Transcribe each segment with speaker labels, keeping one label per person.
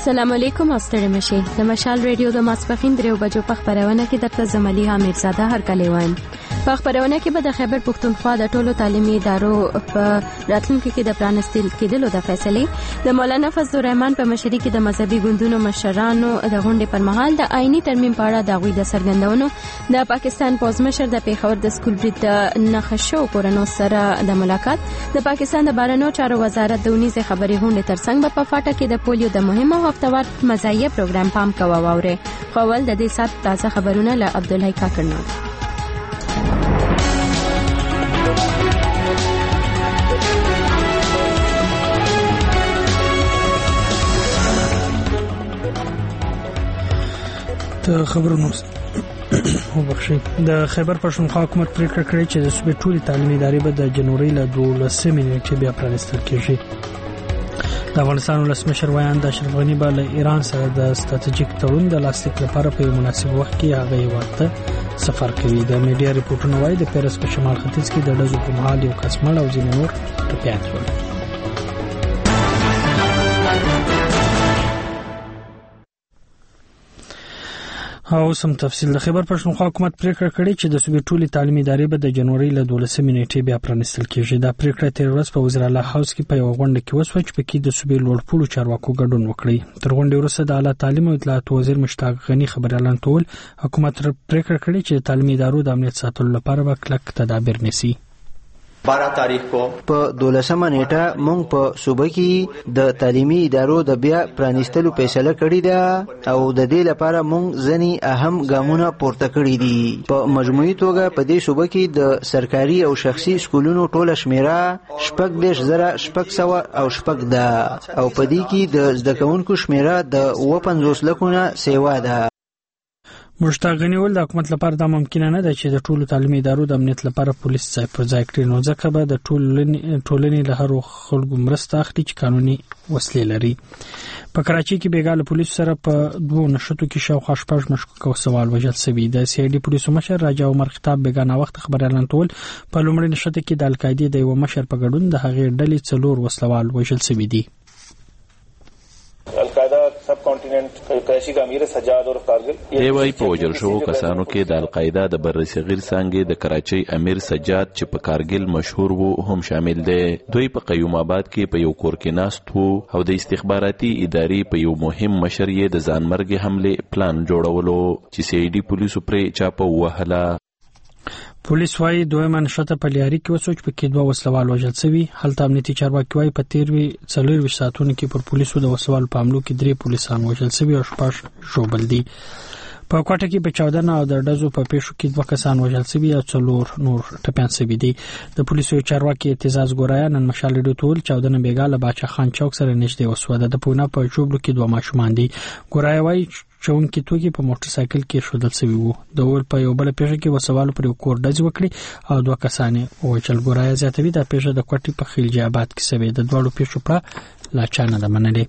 Speaker 1: السلام علیکم استری مشي د مشال رادیو د ماسپخین 3 بجو په خبرونه کې درته زملي حامد زاده هر کله وایم. په خبرونه کې به د خیبر پښتونخوا د ټولو تعلیمي ادارو په راتلونکو کې د پرانستل کېدلو د فیصلې د مولانا فضل الرحمن په مشرۍ کې د مذهبي ګوندونو مشرانو د غونډې پر مهال د آئینی ترمیم په اړه د غوي د سرګندونو د پاکستان پوز مشر د پیښور د سکول برید د نخښو کورونو سره د ملاقات د پاکستان د بهرنیو چارو وزارت د ونیزه خبري غونډې ترڅنګ په فاټا کې د پولیو د مهمه هفتوار مزایه پروګرام پام کوه واوره. خپل د دې سات تازه خبرونه له عبدالحی کاکړنو.
Speaker 2: د خبرونو د خیبر پښتونخوا حکومت پریکړه کړې چې د صوبې ټولې تعلیمي ادارې به د جنوري له 12 نیټې بیا پرانستل کېږي. د افغانستان ولسمشر ویاند اشرف غنی به له ایران سره د ستراتیژیک تړون د لاسلیک لپاره په مناسب وخت کې هغه هیواد ته سفر کوي. د میډیا ریپورتونه وايي د پیرس په شمال ختیځ کې د ډزو په مهال یو کس مړ او ځینې نور ټپیان شول. او سم تفصیل د خیبر پښتونخوا حکومت پریکړه کړې چې د صوبې ټولې تعلیمي ادارې به د جنوري له 12 نیټې بیا پرانستل کېږي. دا پریکړه تیر ورځ په وزیر اعلی هاوس کې په یو غونډه کې وشوه چې پکې د صوبې لوړپوړو چارواکو ګډون وکړي. تر غونډې وروسته د اعلی تعلیم او اطلاعات وزیر مشتاق غنی خبريالان ټول حکومت پریکړه کړې چې د تعلیمي ادارو د امنیت ساتلو لپاره به کلک تدابیر نیسي.
Speaker 3: 12 تاریخ کو په 12 نیټه مونږ په صوبه کې د تعلیمي ادارو د بیا پرانستلو فیصله کړې ده او د دې لپاره مونږ ځنی اهم ګامونه پورته کړی دي. په مجموعي توګه په دې صوبه کې د سرکاري او شخصي سکولونو ټوله شمیره 14,600 او شپږ ده او په دې کې د زده کوونکو شمیره د 50 لکونه سیوا ده.
Speaker 2: مشتاق غنی ول د حکومت لپاره دا ممکن نه ده چې د ټولو تعلیمي ادارو د امنیت لپاره پولیس ځای پر ځای کړي، نو ځکه به د ټولنې له هر خلکو مرسته اخلي چې قانوني وسلې لري. په کراچۍ کې بیګاله پولیس سره په 2 نشټو کې شاوخوا 6 مشکوک او سوال وژل شوی. د سی آی ډي پولیسو مشر راجا عمر خطاب بیګانه وخت خبريالان ټول په لومړي نشټ کې د القاعده د یو مشر په ګډون د هغې ډلې 4 وسلوال وژل شوی دي.
Speaker 4: القاعده سب کانټیننټ کراچۍ کا امیر سجاد اور کارګل
Speaker 5: دی وايي په وژل شو کسانو کې د القاعده د بر صغیر څنګه د کراچۍ امیر سجاد چې په کارګل مشهور وو هم شامل دي. دوی په قیوم آباد کې په یو کور کې ناست وو او د استخباراتي ادارې په یو مهم مشر یې د ځانمرګ حمله پلان جوړولو چې سی آی ډي پولیسو پرې چاپه وهله.
Speaker 2: پولیس وايي دویمه نشته په لیاري کې وسوچ په کې 2 وسلوال وژل شوی. هلته امنیتي چارواکي وايي په 13 ساعتونو کې پر پولیسو د وسلوال په حملو کې 3 پولیسان وژل شوی او 6 شوبل دي. په کوټه کې په 14 او د ډزو په پیښو کې 2 کسان وژل شوی او 4 نور ټپيان شوی دي. د پولیسو چارواکي اعتزاز ګوریا نن مشال ډو ټول 14 بیګاله باچا خان چوک سره نږدې وسوده. د پونه په جوبلو کې 2 ماشومان دي. ګوریا وايي چون کې توګي په موټر سایکل کې شودل شوی وو. د ول په یو بل پیښه کې وسوال پر کور ډز وکړي او 2 کسان وژل. ګوریا زیاتوي د پیښه د کوټي په خلجی آباد کې شوی. د دوړو پیښو په لا چانه د منلې.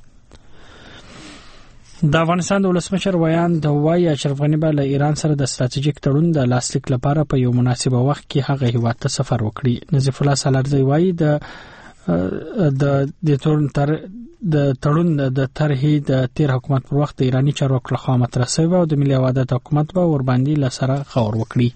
Speaker 2: د افغانستان د ولسمشر ویاند وايي اشرف غنی به له ایران سره د ستراتیژیک تړون د لاسلیک لپاره په یو مناسب وخت کې هغه هیواد ته سفر وکړي. نظیف الله سالارزی وايي د تړون د طرحې د تیر حکومت پر وخت د ایرانی چارواکو لخوا مطرح شوی او د ملي وحدت حکومت به ور باندې لسره غور وکړي.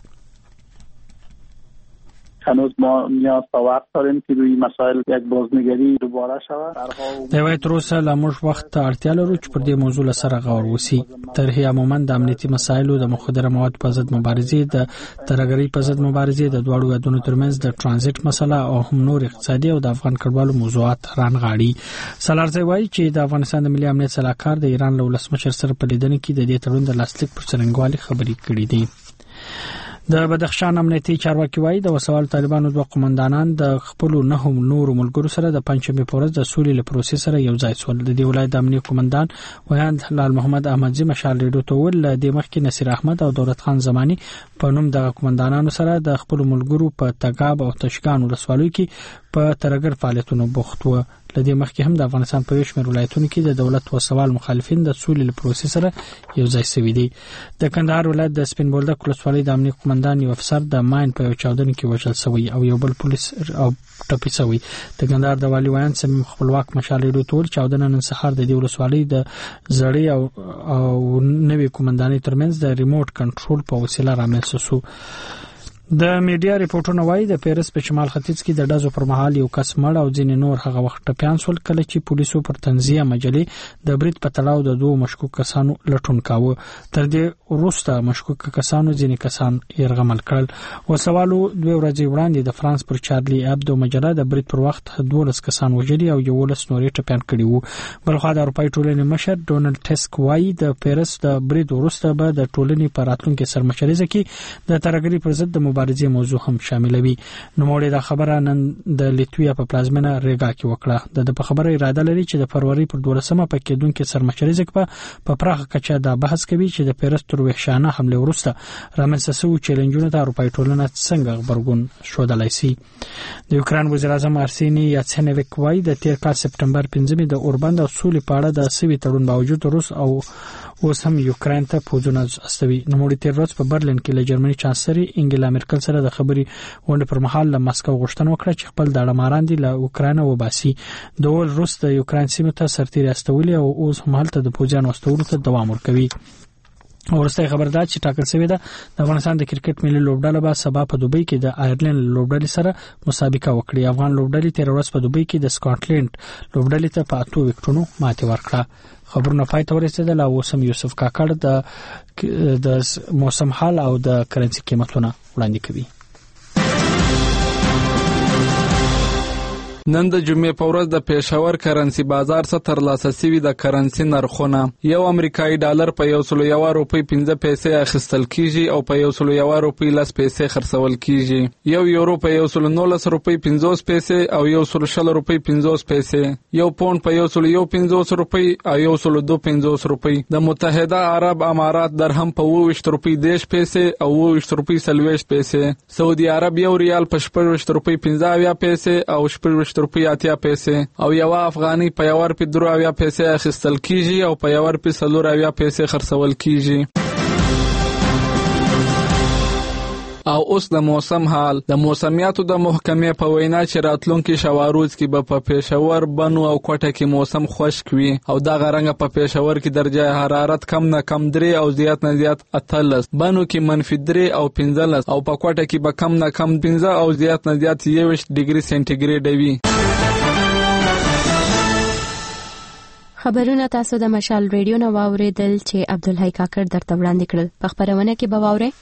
Speaker 6: هنوز ما نیاز به وقت داریم که روی مسائل یک بازنگری دوباره شود.
Speaker 2: دوی تر اوسه لا موږ وخت ته اړتیا لرو چې پر دې موضوع سره غور وسی. طرحې عموما د امنیتي مسایلو د مخدره مواد په ضد مبارزې، د ترهګرۍ په ضد مبارزې، د دوړو هیوادونو ترمنځ د ترانزیت مسله او هم نور اقتصادي او د افغان کډوالو موضوعات رانغاړي. سالارزی وايي چې د افغانستان د ملي امنیت صلاحکار د ایران له ولسمشر سره په لیدنه کې د دې تړون د لاسلیک پر څرنګوالي خبرې کړې دي. د بدخشان امنیتي چارواکي وايي د وسوال طالبانو 2 قومندانان د خپل نه نور ملګرو سره د پنځمې پورز د سولې له پروسې سره یو ځای شول. د دې ولایت د امنیتي قومندان ویاند لال محمد احمدزي مشال ریډو ته ول د مخکې نصیر احمد او دولت خان زمانی په نوم د قومندانانو سره د خپل ملګرو په تګاب او تشکان ولسوالۍ کې په ترګر فعالیتونو بوخت و. لدې مخکې هم د افغانستان په شمېر ولایتونو کې د دولت او سوال مخالفین د سولې له پروسې سره یو ځای شوي دي. د کندهار ولایت د سپین بولدک ولسوالۍ د امنیت قومندان یو افسر د ماین په یو چاودنه کې وژل شوی او یو بل پولیس او ټپي شوی. د کندهار د والي ویان سمیم خپلواک مشال ریډیو ټول چاودنه نن سهار د دې ولسوالۍ د زړې او نوې قومندانۍ ترمنځ د ریموټ کنټرول په وسیله رامنځته شو. د میډیا ریپورتونه وايي د پیرس په شمال ختیځ کې د ډزو پر مهال یو کس مړ او ځینې نور هغه وخت ټپيان شول کله چې پولیسو پر تنزیه مجلې د برید په تړاو د دوه مشکوک کسانو لټون کاوه. تر دې وروسته مشکوک کسانو ځینې کسان يرغمل کړل. وسوالو 2 ورځې وړاندې د فرانس پر چارلی ابدو مجله د برید پر وخت 12 کسان وژلي او 11 نورې ټپيان کړي وو. بلخو د اروپای ټولنې مشر ډونالد ټسک وايي د پیرس د برید وروسته به د ټولنې په راتلونکي سرمشريزه کې د ترهګرۍ پر ضد د مبارزې موضوع هم شاملوي. نو موږ دا خبره نن د لیتویا په پلازمنه ریګا کې وکړه. د خبرې اراده لري چې د فروری پر 12مه په کېدونکو سرمشريزه کې په پراخه کچه دا بحث کوي چې د پیرس تر وحشانه حمله وروسته رامنځته شوی چیلنجونه د اروپای ټولنه څنګه خبرګون شودلای شي. د یوکران وزیر اعظم ارسینی یاتسنیویک وايي د تیر کال سپټمبر 15 د اوربند او سولې په اړه د سوي تړون باوجود روس او اوس هم یوکران ته پوځونه استوي. نو موږ تیر ورځ په برلین کې له جرمني چانسلر انګلا مرکل سره د خبري غونډې پر مهال له مسکو غوښتنه وکړه چې خپل داړماران دي له اوکران وباسي. د ول روس د یوکران سیمه ته سرتیري استولي او اوس هم هلته د پوځیانو استولو ته دوام ورکوي. ورسته خبردار چې ټاکل شوی ده د افغانستان د کرکټ ملي لوبډله به سبا په دوبۍ کې د آیرلند لوبډلې سره مسابقه وکړي. افغان لوبډلې تیر ورځ په دوبۍ کې د سکاټلند لوبډلې ته په 8 وکټونو ماتې ورکړه. خبرونه پای ته ورسېدل او اوس هم یوسف کاکړ د موسم حال او د کرنسي قیمتونه وړاندې کوي.
Speaker 7: نن د جمعې په ورځ د پېښور کرنسي بازار څخه ترلاسه شوي د کرنسي نرخونه یو امریکایي ډالر په 101 روپۍ 15 پیسې اخیستل کیږي او په 101 روپۍ 10 پیسې خرڅول کیږي. یو یورو په 119 روپۍ 50 پیسې او 120 روپۍ 50 پیسې. یو پاوند په 115 روپۍ او 102 روپۍ. د متحده عرب امارات درهم په 20 روپۍ 10 پیسې او 20 روپۍ 40 پیسې. سعودي عرب یو ریال په 20 روپۍ 15 پیسې او 20 روپۍ 80 پیسې او یو افغاني په 1 روپۍ 3 پیسې اخیستل کیږي او په 1 روپۍ 4 پیسې خرڅول کیږي. او اوس د موسم حال. د موسمیاتو د محکمې په وینا چې راتلونکي شواروز کې به په پېښور، بنو او کوټه کې موسم خشک وي او دا غرنګ په پېښور کې درجه حرارت کم نه کم 3 او زیات نه زیات 18، بنو کې -3 او 15 او په کوټه کې به کم نه کم 15 او زیات نه زیات 21 ډیګري سنټیګریډ وي.
Speaker 1: خبرونه تاسو د مشال ریډیو نو واوریدل چې عبدالحی کاکړ درته وړاندې کړل. په خبرونه کې به واورئ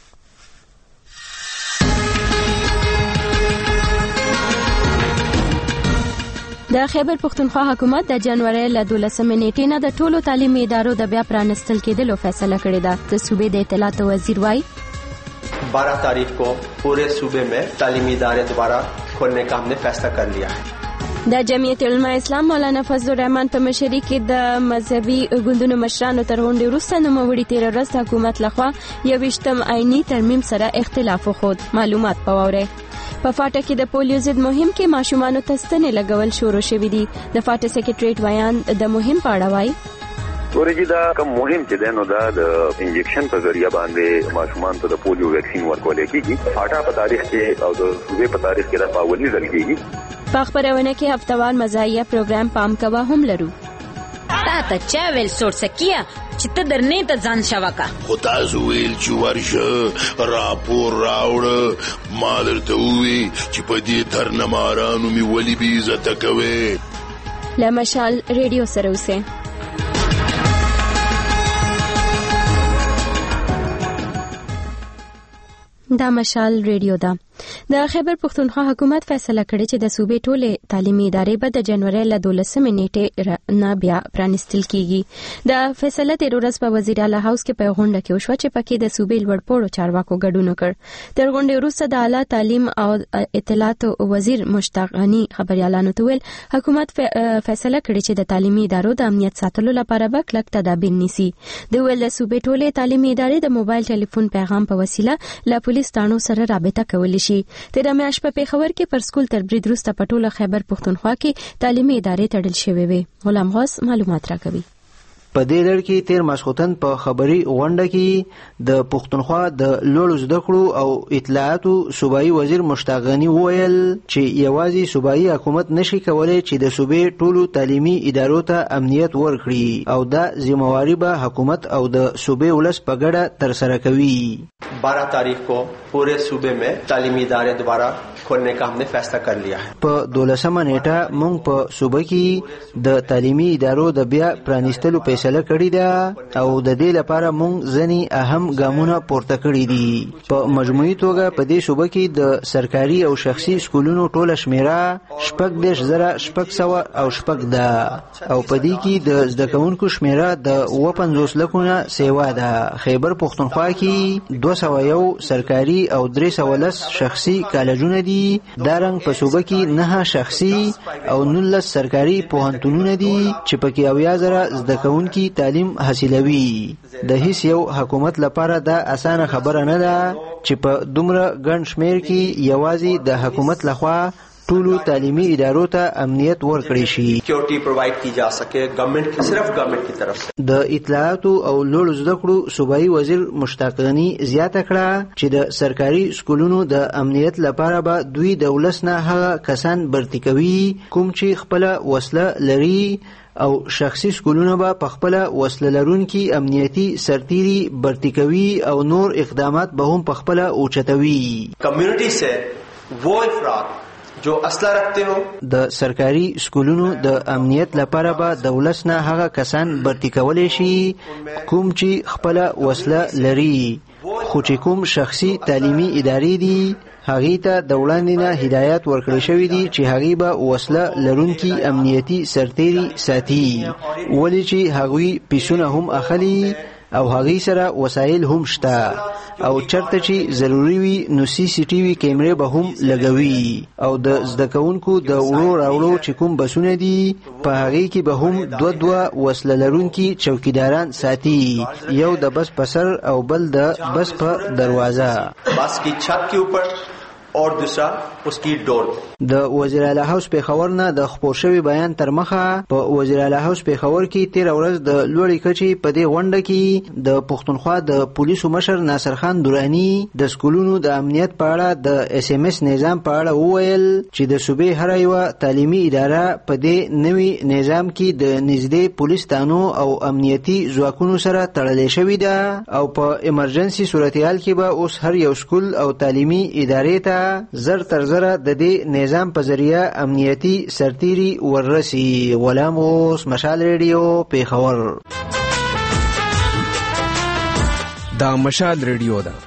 Speaker 1: د خیبر پختونخوا حکومت د جنوري له 12 نیټې نه د ټولو تعلیمي ادارو د بیا پرانستل کېدلو فیصله کړې ده. د صوبې د اطلاعات وزیر وايي
Speaker 8: 12 तारीख को पूरे सूबे में तालीमी इदारे दोबारा खोलने का हमने फैसला कर लिया है.
Speaker 1: د جمعیت علماء اسلام مولانا فضل الرحمن په مشرۍ کې د مذهبي ګوندونو مشرانو تر غونډې وروسته نوموړي تیر ورځ حکومت لخوا 21م آئینی ترمیم سره اختلاف وخود. معلومات پوره په فاټه کې د پولیو ضد مهم کې ماشومان ته ستنې لګول شروع شوې دي. د فاټه سکریټریټ ویان د مهم په اړه وایي
Speaker 9: ورګي دا کوم مهم چې دنو دا د انجکشن په ذریعہ باندې ماشومان ته د پولیو ویکسین ورکول کیږي. فاټا په تاریخ کې او د صوبې په تاریخ کې دا پاولي ځل کیږي.
Speaker 1: په خبرونه کې هفتوار مزاحیه پروګرام پام کوا هم لرو.
Speaker 10: تا ته چا ویل سور سکیه چې ته درنې ته ځان شوکا
Speaker 11: خو تاسو ویل چې ورشه راپور راوړ ما درته وی چې په دې ترنمارانو می ولی بي عزت کوي.
Speaker 1: له مشال ریډیو سره اوسه. دا مشال ریډیو ده. د خیبر پختونخوا حکومت فیصله کړې چې د صوبې ټولې تعلیمي ادارې به د جنوري له 12 نیټې نه بیا پرانستل کیږي. د فیصله د ورځ په وزیر اعلی هاوس کې په غونډه کې وشو چې پکې د صوبې لوړپوړو چارواکو ګډون وکړ. تر غونډې وروسته د اعلی تعلیم او اطلاعات وزیر مشتاق غنی خبريالانو ته ویل حکومت فیصله کړې چې د تعلیمي ادارو د امنیت ساتلو لپاره به کلک تدابیر نیسي. د ویل صوبې ټولې تعلیمي ادارې د موبایل ټلیفون پیغام په وسیله له پولیس تانو سره رابطه کولی شي. تیر میاشت په پیښور کې پر سکول تر برید وروسته په ټوله خیبر پښتونخوا کې تعلیمي ادارې تړل شوې وي. غلام غوث معلومات راکوي.
Speaker 3: په دې لړ کې تیر ماسخوتن په خبري غونډه کې د پښتونخوا د لوړو زده کړو او اطلاعاتو صوبایي وزیر مشتاق غني وویل چې یوازې صوبایي حکومت نشي کولای چې د صوبې ټولو تعلیمي ادارو ته امنیت ورکړي او دا ذمہواری به حکومت او د صوبې ولس په ګډه ترسره کوي.
Speaker 8: 12 तारीख को पूरे सूबे में तालीमी इदारे दोबारा खोलने का हमने फैसला कर लिया है.
Speaker 3: په 12 نیټه موږ په صوبه کې د تعلیمي ادارو د بیا پرانیستلو فیصله کړې ده او د دې لپاره موږ ځنی اهم ګامونه پورته کړي دي. په مجموعي توګه په دې صوبه کې د سرکاري او شخصي سکولونو ټوله شمیره 14,600 او شپږ ده او په دې کې د زده کوونکو شمیره د 50 لکونه سیوا ده. خیبر پښتونخوا کې 201 سرکاري او 310 شخصي کالجونه دي. دارنګ په صوبه کې 9 شخصي او 19 سرکاري پوهنتونونه دي چې پکې 11,000 زده کوونکي تعلیم حاصلوي. د هیڅ یو حکومت لپاره دا اسانه خبره نه ده چې په دومره ګڼ شمیر کې یوازې د حکومت لخوا ټولو تعلیمي ادارو ته امنیت ورکړی شي.
Speaker 8: سکیورټي پرووایډ کی جا سکے گورنمنٹ کی صرف گورنمنٹ کی طرف سے.
Speaker 3: د اطلاعاتو او لوړو زده کړو صوبایي وزیر مشتاق غني زیاته کړه چې د سرکاري سکولونو د امنیت لپاره به دوی د ولس نه هغه کسان برتی کوي کوم چې خپل وسله لري او شخصي سکولونه به په خپل وسله لرونکي امنیتي سرتیري برتی کوي او نور اقدامات به هم په خپل اوچتوي.
Speaker 8: کمیونټي سے وہ افراد جو اسلحه رکھتے ہو
Speaker 3: د سرکاري سکولونو د امنیت لپاره به د ولس نه هغه کسان برتی کولی شي کوم چې خپل وسله لري خو چې کوم شخصي تعلیمي ادارې دي هغه ته د وړاندې نه هدایت ورکړل شوی دی چې هغه به وسله لرونکي امنیتي سرتیري ساتي ولی چې هغوی پیسونه هم اخلي او هغه سره وسایل هم شته او چرته چې ضروری وي نو CCTV کیمرې به هم لګوي او د زده کوونکو د وړو راوړو چې کوم بسونه دي په هغه کې به هم دوه وسله لرونکي چوکیداران ساتي یو د بس په سر او بل د بس په دروازه
Speaker 8: بس کی چھت کے اوپر اور دوسرا اس کی ډور.
Speaker 3: د وزیر اعلی هاوس پیښور نه د خپور شوی بیان تر مخه په وزیر اعلی هاوس پیښور کې 13 ورځ د لوړی کچې په دې غونډه کې د پښتونخوا د پولیسو مشر ناصر خان دورانی د سکولونو د امنیت په اړه د SMS نظام په اړه وویل چې د صوبې هر یو تعلیمي اداره په دې نوي نظام کې د نږدې پولیس تانو او امنیتي ځواکونو سره تړلې شوې ده او په ایمرجنسي صورتحال کې به اوس هر یو سکول او تعلیمي ادارې ته زر تر زره د دې نظام په ذریعہ امنیتی سرتیری وررسی. غلام غوث مشال ریډیو پیښور.
Speaker 12: دا مشال ریډیو ده.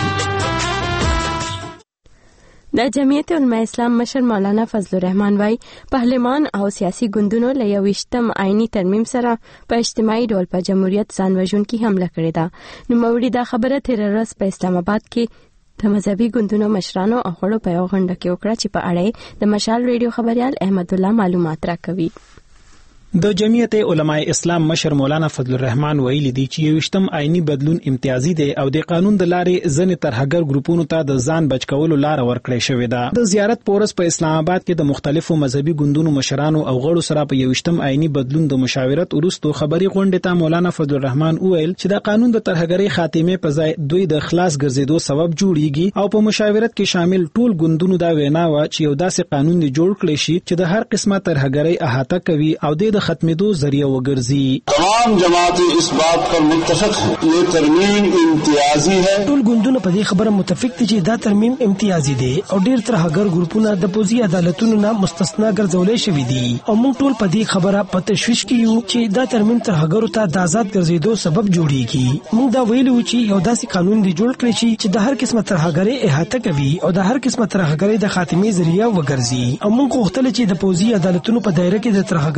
Speaker 1: د جمعیت علماء اسلام مشر مولانا فضل الرحمن وايي پهلوان او سیاسي ګوندونو له 28م آئینی ترمیم سره په اجتماعي ډول په جمهوریت ځان وژونکي حمله کړې ده. نو موري دا خبره تیر ورځ په اسلام آباد کې د مذهبي ګوندونو مشرانو او خړو په یو غونډه کې وکړه چې په اړه د مشال ریډیو خبريال احمد الله معلومات راکوي.
Speaker 2: د جمعیت علماء اسلام مشر مولانا فضل الرحمن ویلي دی چې 28م آئینی بدلون امتیازي دی او د قانون د لارې ځنې ترهګر ګروپونو ته د ځان بچ کولو لار ورکړې شوې ده. د زیارت پورس په اسلام آباد کې د مختلفو مذهبي ګوندونو مشرانو او غړو سره په 28م آئینی بدلون د مشاورت وروسته خبري غونډه ته مولانا فضل الرحمن ویل چې د قانون د ترهګرۍ خاتمه په ځای دوی د خلاص ګرځېدو سبب جوړیږي او په مشاورت کې شامل ټول ګوندونو دا وینا و چې یو داسې قانون دی جوړ کړی شي چې د هر قسمه ترهګرۍ احاطه کوي او د ختمېدو ذریعہ وګرځي.
Speaker 11: تمام جماعتیں اس بات پر متفق ہیں یہ ترمیم امتیازی ہے.
Speaker 13: ټول ګوندونه په دې خبره متفق دي چې دا ترمیم امتیازي دی او ډېر ترهګر ګروپونه د پوزي عدالتونو نه مستثنا ګرځولې شوی دي او موږ ټول په دې خبره په تشویش کې یو چې دا ترمیم ترهګرو ته د آزاد ګرځېدو سبب جوړیږي. موږ دا ویلو چې یو داسې قانون دی جوړ کړی چې د هر قسمه ترهګرۍ احاطه کوي او د هر قسمه ترهګرۍ د خاتمې ذریعہ وګرځي او موږ غوښتل چې د پوزي عدالتونو په دایره کې د ترهګرۍ ټول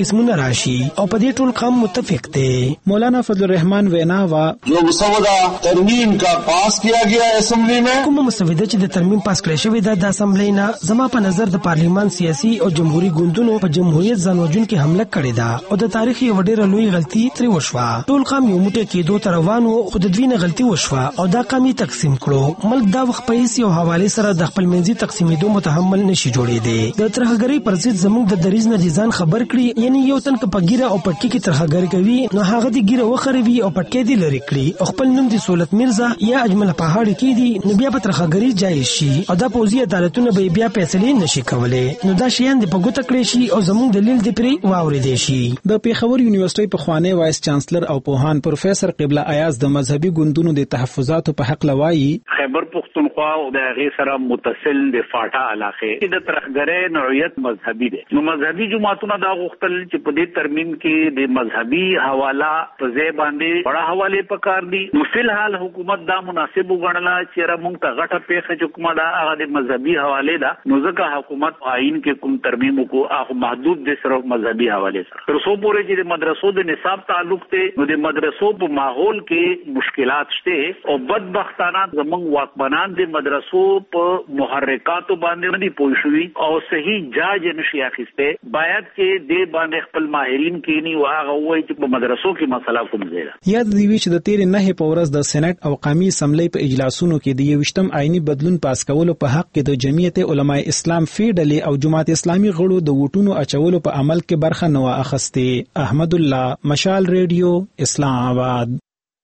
Speaker 13: قسمونه راشي او په دې ټول قام متفق دی.
Speaker 14: مولانا فضل الرحمن وینا وا
Speaker 15: جو مسودہ ترمیم کا پاس کیا گیا اسمبلی میں
Speaker 13: کوم مسوده چې د ترمیم پاس کړی شوی د اسمبلی نه زما په نظر د پارلیمان سیاسي او جمهوریت ګوندونو په جمهوریت ځانوجون کې حمله کړې ده او د تاریخ یو ډېر لوی غلطي تری وشوه. ټول قام یو موټی کېدو ته روان وو خو د دوی نه غلطي وشوه او دا قام تقسیم کړو. ملک دا وخت په هیڅ یو حواله سره د خپل منځي تقسیمېدو متحمل نشي جوړېدی. د ترهګرۍ پر ضد زموږ د دریز نه ځان خبر کړي، یعنی یو تن په ګیره او پټکی کې ترهګرۍ کوي نو هغه د ګیره وخروي او پټکی دی لري کړي او خپل نوم د سولت مرزا یا اجمل پهاړ کې دی نو بیا په ترهګرۍ جایز شي او دا پوزي عدالتونه به بیا فیصله نشي کولای. نو دا شیان د پګوت کړی شي او زموږ دلیل دی پرې واورېدي شي.
Speaker 14: د پیښور یونیورسيټي په خوانی وایس چانسلر او پوهان پروفیسور قبله ایاز د مذهبي ګوندونو د تحفظاتو په حق لوایي
Speaker 6: خیبر پختونخوا او د هغه سره متصل د فاټا علاقې د ترهګرۍ نوعیت مذهبي دي. نو مذهبي جماعتونه دا غوښتل چې په دې ترمیم کې د مذهبي حواله په ځای باندې بڑا حواله پکار دي. نو فلحال حکومت دا مناسب وګڼله چې را مونږ ته غټه پیښه چې کومه دا هغه د مذهبي حواله ده نو ځکه حکومت آئین کې کوم ترمیم کو هغه محدود دي صرف مذهبي حواله سره. تر څو پورې چې د مدرسو د نصاب تعلق ته نو د مدرسو په ماحول کې مشکلات شته او بدبختانه زمونږ واکمنان د مدرسو په محرکاتو باندې نه پوه شوي او صحیح جاج نشي اخیسته. باید چې د باندې خپل ماهرین کینی او هغه وایي چې په مدرسو کې مسله کوم ځای ده.
Speaker 14: یاد دی چې د تیر نه په ورځ د سېنات او قومي اسمبلی په اجلاسونو کې د 28م آئینی بدلون پاس کولو په حق کې د جمعیت علماء اسلام فیډلی او جماعت اسلامي غړو د ووټونو اچولو په عمل کې برخه نه واخیسته. احمد الله، مشال ریډیو، اسلام آباد.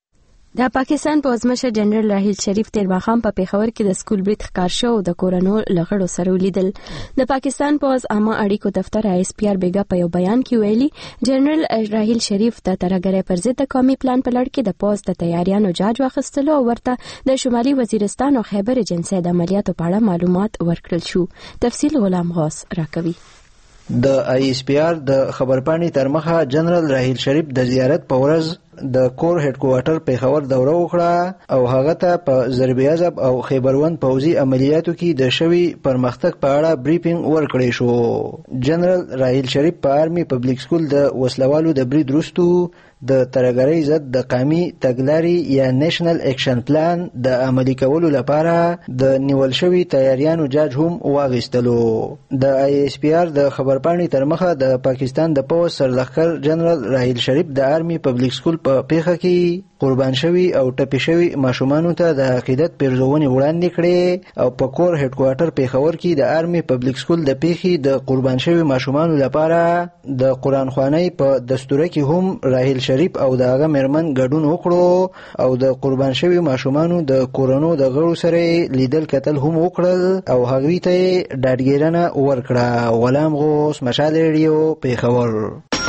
Speaker 1: د پاکستان پوځمشر جنرال راحیل شریف تیر ماښام په پیښور کې د سکول برید ښکار شو او د کورونو لغړو سره ولیدل. د پاکستان پوځ عامه اړیکو دفتر ISPR بیګا په یو بیان کې ویلي جنرال راحیل شریف د ترهګرۍ پر ضد د قومي پلان په لړ کې د پوځ د تیاریانو جاج واخیستلو او ورته د شمالي وزیرستان او خیبر ایجنسۍ د عملیاتو په اړه معلومات ورکړل شو. تفصیل غلام غوث راکوي.
Speaker 3: د ISPR د خبرپاڼې تر مخه جنرال راحیل شریف د زیارت په ورځ د کور هډ کوارټر پیښور دوره وکړه او هغه ته په ضرب عضب او خیبروند پوځي عملیاتو کې د شوی پرمختګ په اړه بریفینګ ورکړی شو. جنرال راحیل شریف په آرمي پبلک سکول د وسلوالو د برید وروستو د ترهګرۍ ضد د قومي تګلارې یا نیشنل اکشن پلان د عملي کولو لپاره د نیول شوی تیاریانو جاج هم واغیستلو. د ISPR د خبرپاڼې تر مخه د پاکستان د پوځ سرلښکر جنرال راحیل شریف د آرمي پبلک سکول په پیښه کې قربان شوی او ټپي شوی ماشومانو ته د عقیدت پیرزونې وړاندې کړې او په کور هډ کوارټر پیښور کې د آرمي پبلک سکول د پیښې د قربان شوی ماشومانو لپاره د قرآن خوانۍ په دستوره کې هم راحیل شریف او د هغه میرمن ګډون وکړو او د قربان شوی ماشومانو د کورونو د غړو سره لیدل کتل هم وکړل او هغوی ته ډاډګیرنه ورکړه. غلام غوث، مشال ریډیو، پیښور.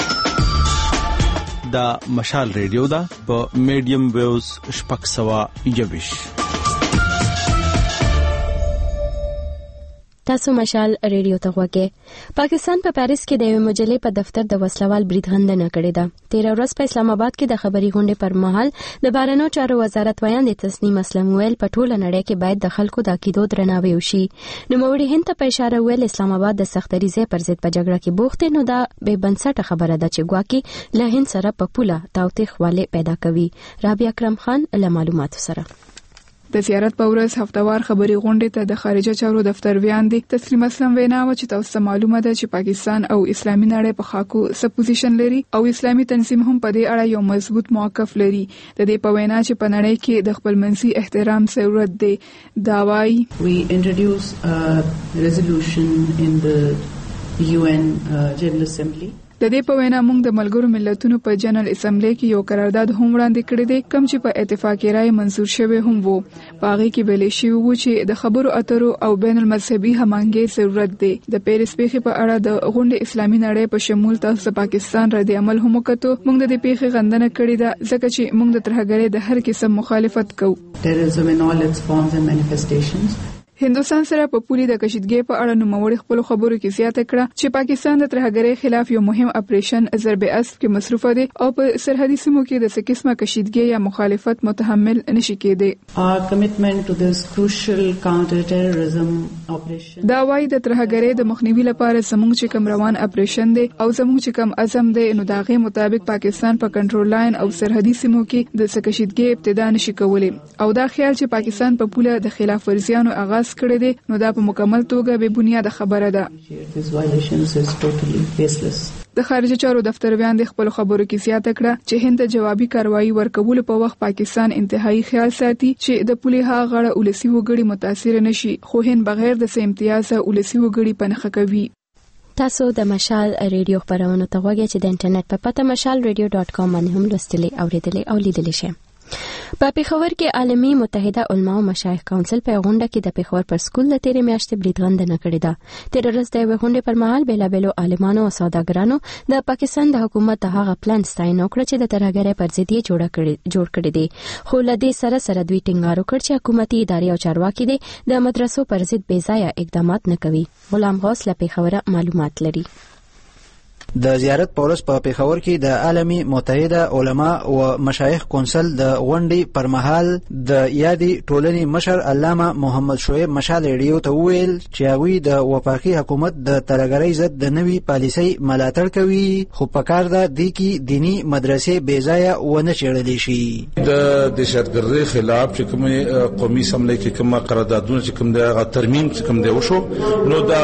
Speaker 16: دا مشال ریډیو دا په میډیم ویوز 620.
Speaker 1: تاسو مشال ریډیو ته غوږی. پاکستان په پاریس کې د یو مجلې په دفتر د وسلوال برید غندنه کړې ده. 13 ورځ په اسلام آباد کې د خبري غونډې پر مهال د بهرنیو چارو وزارت ویاند تسنیم اسلم ویل په ټوله نړۍ کې باید د خلکو د عقیدو درناوی وشي. نوموړي هند ته په اشاره ویل اسلام آباد د سختریزه پر ضد په جګړه کې بوخت نو دا به بنسټه خبره ده چې ګواکې له هند سره په پوله تاوتریخواله پیدا کوي. رابعه اکرم خان له معلوماتو سره.
Speaker 17: د زیارت په ورځ هفتوار خبري غونډې ته د خارجه چارو دفتر ویاندې تسلیم اسلم وینا و چې تاسو معلومه ده چې پاکستان او اسلامي نړۍ په خاکو سپوزیشن لري او اسلامي تنظیم هم په دې اړه یو مضبوط موقف لري. د دې په وینا چې په نړۍ کې د خپل منځي احترام ضرورت دی. دا وايي
Speaker 18: we introduce a resolution in the UN General Assembly.
Speaker 17: د دې په وینا موږ د ملګرو ملتونو په جنرال اسمبلی کې یو قرارداد هم وړاندې کړی دی کوم چې په اتفاقی رائے منزور شوی هم وو. په هغه کې ویل شوی و چې د خبرو اترو او بین المذهبي همغږي ضرورت دی. د پیریس پیښې په اړه د غونډې اسلامي نړۍ په شمول تاسو پاکستان رد عمل هم وکړو. موږ د دې پیښې غندنه کړې ده ځکه چې موږ د ترهګرۍ د هر قسم مخالفت کوو.
Speaker 18: Terrorism in all its forms and manifestations.
Speaker 17: هندوستان سره په پولي د کشیدګۍ په اړه نوموړي خپل خبرو کې زیاته کړه چې پاکستان د ترهګرۍ خلاف یو مهم اپریشن ضرب اسب کې مصروفه دی او په سرحدي سیمو کې د سکیسمه کشیدګۍ یا مخالفت متحمل نشي کېدی.
Speaker 18: Our commitment to this crucial counter-terrorism operation.
Speaker 17: دا وايي د ترهګرۍ د مخنیوي لپاره زموږ چې کوم روان اپریشن دی او زموږ چې کوم عزم دی نو داغه مطابق پاکستان په کنټرول لاین او سرحدي سیمو کې د کشیدګۍ ابتدا نشي کولی او دا خیال چې پاکستان په پوله د خلاف ورزیانو آغاز کړی دی نو دا په مکمل توګه بې بنیاده خبره ده. د خارجه چارو دفتر بیان د خپل خبرو کې زیاته کړه چې هند جوابي کاروایی ورکول په وخت پاکستان انتهایی خیال ساتي چې د پولي ها غړ ولسی وګړي متاثر نشي خو هند بغیر د امتیاز ولسی وګړي پنهخه کوي.
Speaker 1: تاسو د مشال ریډیو خبرونه ته غواړئ چې د انټرنیټ په پته mashalradio.com باندې هم لوستلی او لیدلی او لیدلی شئ. په پیښور کې عالمي متحده علما او مشایخ کونسل په غونډه کې د پیښور پر سکول د تیرې میاشتې بریدغندنه کړې ده. تیر ورځ د غونډې پر مهال بیلابېلو عالمانو او سوداګرانو د پاکستان د حکومت د هغه پلان ستاینه وکړه چې د ترهګرۍ پر ضد یې جوړ کړی دی خو له دې سره دوی ټینګار وکړ چې حکومتي ادارې او چارواکي د مدرسو پر ضد بې ځایه اقدامات نه کوي. غلام غوث له پیښوره معلومات لري.
Speaker 3: د زیارت پورس په پیښور کې د عالمي متحده علما او مشایخ کونسل د غونډې پر مهال د یادي ټولنې مشر علامه محمد شعیب مشال ریډیو ته وویل چې هغوی د وفاقي حکومت د ترهګرۍ ضد د نوي پالیسۍ ملاتړ کوي خو په کار ده دې کې دینی مدرسې بې ځایه ونه چیړلی شي.
Speaker 15: د دهشتګردۍ خلاف چې کوم قومي اسمبلی کې کوم قراردادونه چې کوم د ترمیم چې کوم دی وشو نو دا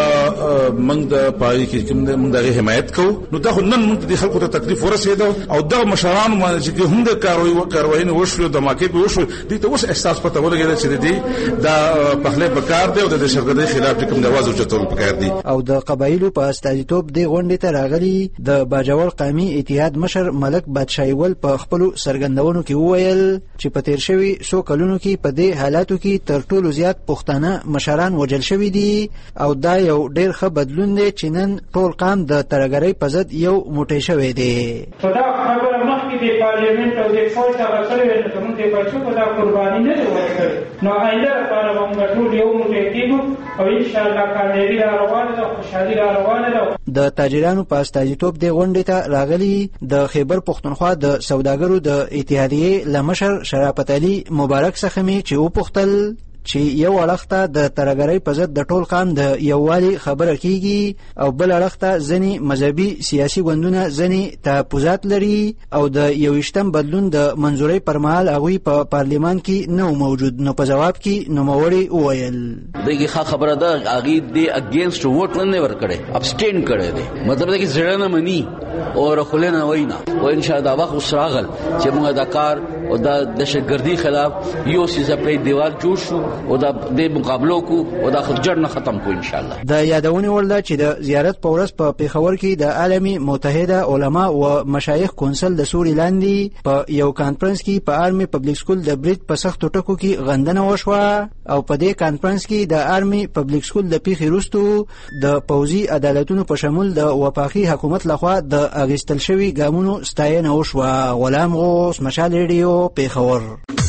Speaker 15: موږ د پای کې کوم د موږ د حمایت کوو نو دا نن موږ د خلکو ته تکلیف ورسېدو او دا مشرانو باندې چې هم د کاروایي وشو د ماکې په وشو دي ته اوس احساس پته ولګېد چې دې دا پخله په کار دی او د دهشتګردۍ خلاف کوم د आवाज اوچتول په کار دی. او د قبایلو په استازیتوب د غونډې ته راغلي د باجوړ قومي اتحاد مشر ملک بادشاهیول په خپل سرګندونو کې وویل چې په تیر شوي سو کلونو کې په دې حالاتو کې تر ټولو زیات پښتانه مشران وجل شوي دي او دا یو ډېر ښه بدلون دی چې نن ټول قام د ترهګرۍ په ضد یو موټی شوی دی.
Speaker 19: په دا خبره مخکې د پارلیمنت او د فوج هغه سره ویل چې موږ د بچو په دا قرباني نه دی ورکړې نو آینده لپاره موږ ټول یو موټی کېږو او ان شاء الله کامیابي را روانه ده خوشحالي را روانه ده.
Speaker 3: د تاجرانو په استازیتوب د غونډې ته راغلي د خیبر پښتونخوا د سوداګرو د اتحادیې لمشر شرافت علي مبارک څخه می چې وپوښتل چې یو اړخته د ترهګرۍ په ضد د ټول قام د یووالي خبره کیږي او بل اړخته ځینې مذهبي سیاسي ګوندونه ځینې تحفظات لري او د 21م بدلون د منظورۍ پر مهال هغوی په پارلیمان کې نه موجود نو په جواب کې نوموړي وویل
Speaker 20: دغه خبره ده هغه د اگینست ووټ نه ورکړي ابسټین کړي دي مطلب دا چې زړه نه مني او خلنه وینا او ان شاء الله وخت وسراغل چې موږ د کار او د دهشتګردۍ خلاف یو سیزه په دیوال جوړ شو او د مقابلو کو او د خرجر نه ختم کو ان شاء الله.
Speaker 3: د یادونې وړ ده چې د زیارت په ورځ په پیښور کې د عالمي متحده علما او مشایخ کونسل د سوري لاندې په یو کانفرنس کې په آرمي پبلک سکول د برید په سختو ټکو کې غندنه وشوه او په دې کانفرنس کې د آرمي پبلک سکول د پیښې وروسته د پوځي عدالتونو په شمول د وفاقي حکومت لخوا د اغیستل شوي ګامونو ستاینه وشوه. غلام غوث مشال ریډیو پیښور.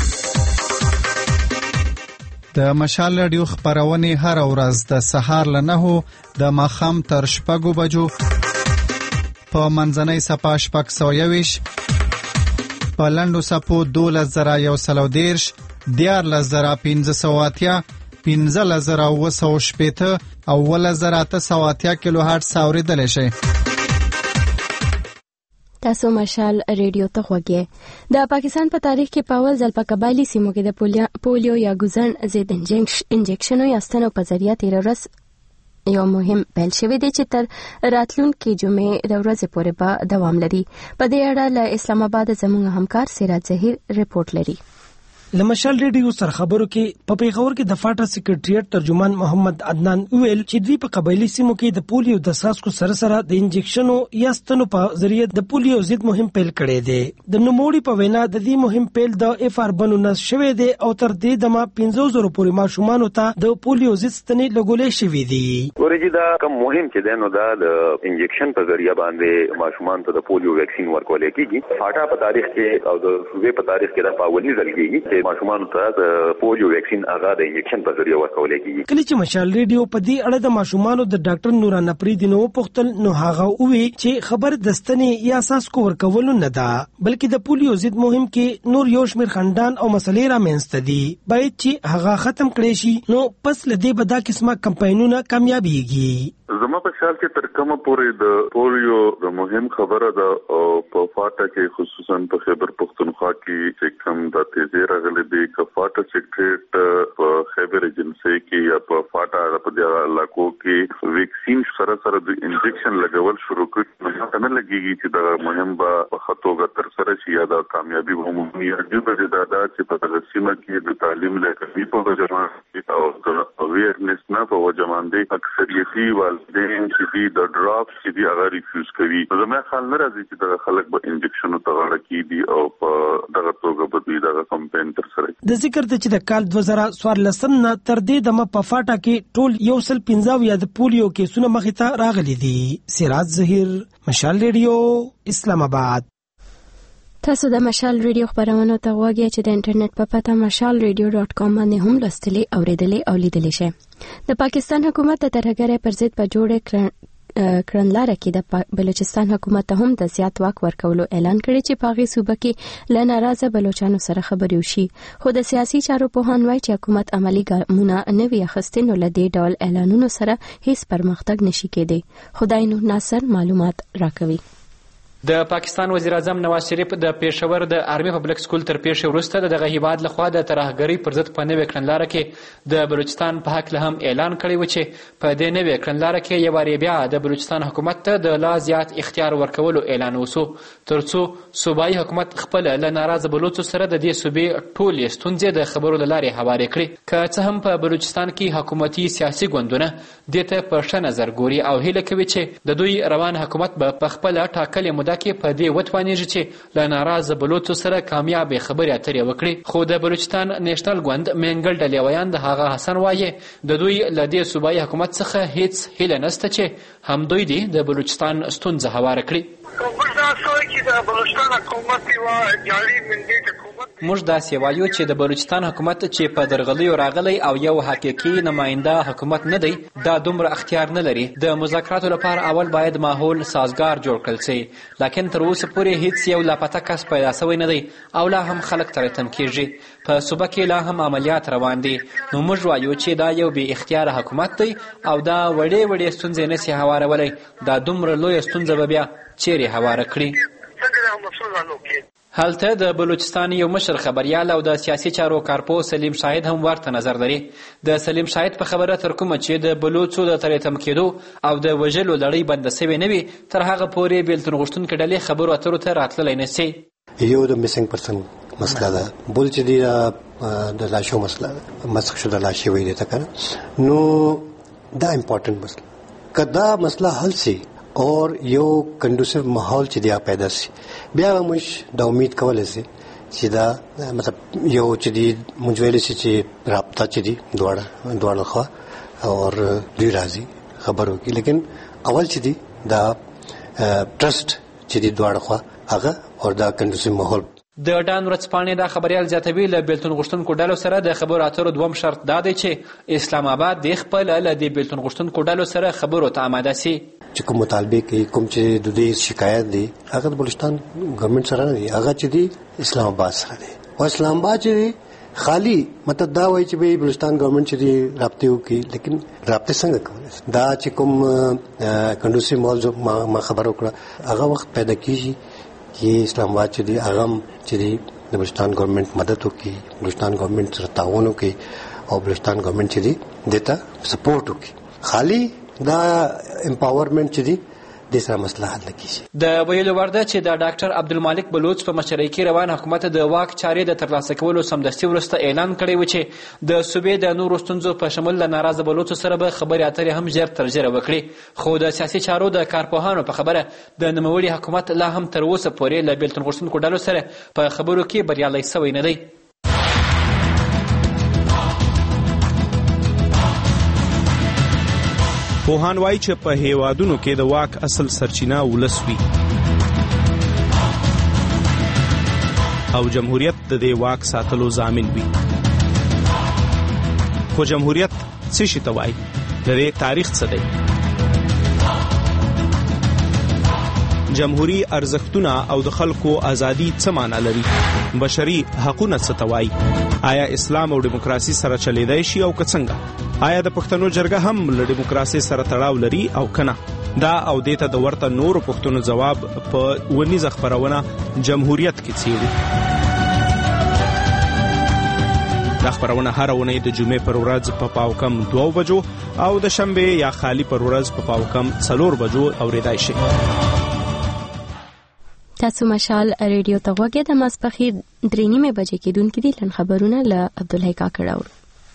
Speaker 21: د مشال ریډیو خبرونه هر ورځ د سهار له 9 د ماښام تر 6 بجو په منځنۍ صفه 621 په لندو صفو 12113 14580 15080 او 11980 کیلو هرتز اوریدل شي.
Speaker 1: تاسو مشال ریډیو ته خوږی. د پاکستان په تاریخ کې په اول ځل په قبایلی سیمو کې د پولیو یا ګوزن ضد انجکشنو یا ستنو په ذریعه تیر ورځ یو مهم پیل شوی دی چې تر راتلونکي جمعې د ورځې پورې به دوام لري. په دې اړه له اسلام آباد زموږ همکار سراج ظهیر رپورت لري.
Speaker 13: لمشال ریډیو سره خبرو کې په پیښور کې د فاټا سیکریټریټ ترجمان محمد عدنان ویل چې دوی په قبایلی سیمو کې د پولیو د څاڅکو سره د انجکشنو یا ستنو په ذریعه د پولیو ضد مهم پیل کړی دی. د نوموړي په وینا د دې مهم پیل د اف آر بنو شوی دی او تر دې دمه 500 پورې ماشومان ته د پولیو ضد ستنې لګولې شوې دي.
Speaker 9: ورجی دا کوم مهم چې دنو دا د انجکشن په ذریعه باندې ماشومان ته د پولیو ویکسین ورکول کیږي. فاټا په تاریخ کې او د صوبې په تاریخ کې دا پاولي ځل کیږي چې ماشومان ته د پولیو ویکسین هغه د انجکشن په ذریعہ ورکول کیږي.
Speaker 13: کله چې مشال ریډیو په دې اړه د ماشومان د ډاکټر نوران پریدي نو پختل نو هغه وی چې خبر دستنې یا اساس کو ورکول نه ده بلکې د پولیو ضد مهم کې نور یو شمیر خندان او مسلې را منځته دي باید چې هغه ختم کړي شي نو پس لدی به دا قسمه کمپاینونه کامیابیږي.
Speaker 4: زما په خیال کې تر کومه پورې د پولیو د مهم خبره ده او په فاټا کې خصوصا په خیبر پختونخوا کې چې کوم د تیزی راغلي دي ک فاټا سیکریټ په خیبر ایجنسی کې یا په فاټا په دغه علاقو کې ویکسین سره سره د انجکشن لګول شروع کړي نه لګيږي چې دا مهم به خطوګه تر سره شي یا د کامیابی عمومي اجازه ده چې په دغه سیمه کې د تعلیم لکه په وجه او اویرنس نه په وجه باندې اکثریتي والدین چې د ډراپس چې هغه ریفیوز کوي. زما خیال نه راځي چې د خلک به انجکشن ته غاړه کیدي او په دغه توګه به دوی دغه کمپاین تر سره.
Speaker 13: د ذکر ته چې د کال 2014 نه تر دې د په فاټا کې ټول 115 یا د پولیو کیسونه مخې ته راغلي دي. سراج ظهیر، مشال ریډیو، اسلام آباد.
Speaker 1: تاسو د مشال ریډیو خبرونه ته غواړئ چې د انټرنیټ په پته mashalradio.com باندې هم لوستلی اوریدلی او لیدلی شئ. د پاکستان حکومت د ترهګرۍ پر ضد په جوړه کړنلاره کې د بلوچستان حکومت هم د زیات واک ورکولو اعلان کړی چې په هغې صوبه کې له ناراضه بلوچانو سره خبرې وشي خو د سیاسي چارو پوهان وایي چې حکومت عملي ګامونه نه وي اخیستي نو له دې ډول اعلانونو سره هیڅ پرمختګ نشي کېدی. خدای نور ناصر معلومات راکوي.
Speaker 22: د پاکستان وزیر اعظم نواز شریف د پېښور د آرمي پبلک سکول تر پیښې وروسته دغه هیواد لخوا د ترهګرۍ پر ضد په نوې کړنلاره کې د بلوچستان په حق له هم اعلان کړی و چې په دې نوې کړنلاره کې یو واری بیا د بلوچستان حکومت ته د لا زیات اختیار ورکولو اعلان وسو ترڅو صوبایي حکومت خپل له ناراضه بلوچو سره د دې صوبې ټولې ستونزې د خبرو له لارې هوارې کړي. که څه هم په بلوچستان کې حکومتي سیاسي ګوندونه دې ته په ښه نظر ګوري او هیله کوي چې د دوی روان حکومت به په خپله ټاکلې موده کې په دې وتوانیږي چې له ناراضه بلوچو سره کامیابې خبرې اترې وکړي. خو د بلوچستان نیشنل ګوند مینګل ډلېویان د هغه حسن وایي د دوی له دې صوبایي حکومت څخه هیڅ هیله نشته چې هم دوی دې د بلوچستان ستونزه هواره کړي. موږ داسې وایو چې د بلوچستان حکومت چې په درغلیو راغلی او یو حقیقي نماینده حکومت نه دی دا دومره اختیار نه لري. د مذاکراتو لپاره اول باید ماحول سازگار جوړ کړل شي لکن تر اوسه پورې هیڅ یو لاپته کس پیدا شوی نه دی او لا هم خلک ترې تم کېږي. په صوبه کې لا هم عملیات روان دي نو موږ وایو چې دا یو بې اختیاره حکومت دی او دا وړې وړې ستونزې نشي هوارولی. دا دومره لویه ستونزه به بیا چیرې هواره کړي؟ هلته د بلوچستان یو مشر خبریال او د سیاسي چارو کارپو سلیم شاهد هم ورته نظر لري. د سلیم شاهد په خبره تر کومه چې د بلوچو د ترې تم کېدو او د وژلو لړۍ بنده سوې نه وي تر هغه پورې بېلتون غوښتونکې ډلې خبرو اترو ته راتللی نه شي.
Speaker 23: یو د میسنګ پرسن مسله ده بل چې دی د لاشو مسله ده مسخ شده لاشي وی دی ته کنه نو دا امپورټنټ مسله که دا مسله حل شي اور یو کنډوسیو ماحول چې دی پیدا شي بیا موږ د امید کولای شي چې دا مطلب یو چې دی موږ ویل شي چې رابطه چې دی دواړه خوا اور دوی راځي خبرو کې لیکن اول چې دی دا ټرست چې دی دواړه خوا هغه اور دا کنډوسیو ماحول.
Speaker 22: د ډان ورځپاڼې دا خبریال زیاتوي له بېلتون غوښتونکو ډلو سره د خبرو اترو دوم شرط دا دی چې اسلام آباد د خپل له دې بېلتون غوښتونکو ډلو سره خبرو ته آماده شي.
Speaker 23: چې کوم مطالبه کوي کوم چې د دې شکایت دي هغه د بلوچستان ګورنمنت سره نه دي هغه چې دی اسلام آباد سره دي او اسلام آباد چې خالی مطلب دا وایي چې به بلوچستان ګورنمنت چې دی رابطه وکړي لیکن رابطه څنګه کوي دا چې کوم کنډوسیو ماحول ما خبرو کړه هغه وخت پیدا کیږي چې اسلام آباد چې دی هغه چې دی د بلوچستان ګورنمنت مدد وکړي بلوچستان ګورنمنت سره تعاون وکړي او بلوچستان ګورنمنت چې دی دته سپورټ وکړي. خالی دا امپاورمنت چې دی د سره مسله حل کیږي.
Speaker 22: د ویلو ورده چې د ډاکټر عبدالمالک بلوچ په مشرۍ کې روان حکومت د واک چارې د ترلاسه کولو سمدستي وروسته اعلان کړی و چې د صوبې د نورو ستونزو په شمول له ناراضه بلوچو سره به خبرې اترې هم ژر تر ژره وکړي. خو د سیاسي چارو د کارپوهانو په خبره د نوموړي حکومت لا هم تر اوسه پورې له بېلتون غوښتونکو ډلو سره په خبرو کې بریالی شوی نه دی.
Speaker 16: پوهان وایي چې په هیوادونو کې د واک اصل سرچینه ولس وي.
Speaker 14: او جمهوریت د دې واک ساتلو ضامن وي. خو جمهوریت څه شي ته وایي؟ د دې تاریخ څه دی؟ جمهوری ارزښتونه او د خلکو ازادي څه معنا لري؟ بشري حقوقونه څه ته وایي؟ آیا اسلام او دیموکراسي سره چلیدای شي او که څنګه؟ آیا د پښتنو جرګه هم له دیموکراسي سره تړاو لري او کنه؟ دا او دیته د ورته نورو پښتنو جواب په ونیزه خبرونه جمهوریت کې څیړي. دا خبرونه هر ونې د جمعې پر ورځ په پاوکم 2 بجو او د شنبه یا خالی پر ورځ په پاوکم 4 بجو اوریدای شي.
Speaker 1: تاسو مشال ریډیو ته غوږی د ماسپخیر 3:30 بجې کېدونکې دي. لن خبرونه له عبدالحی کاکړ اورو.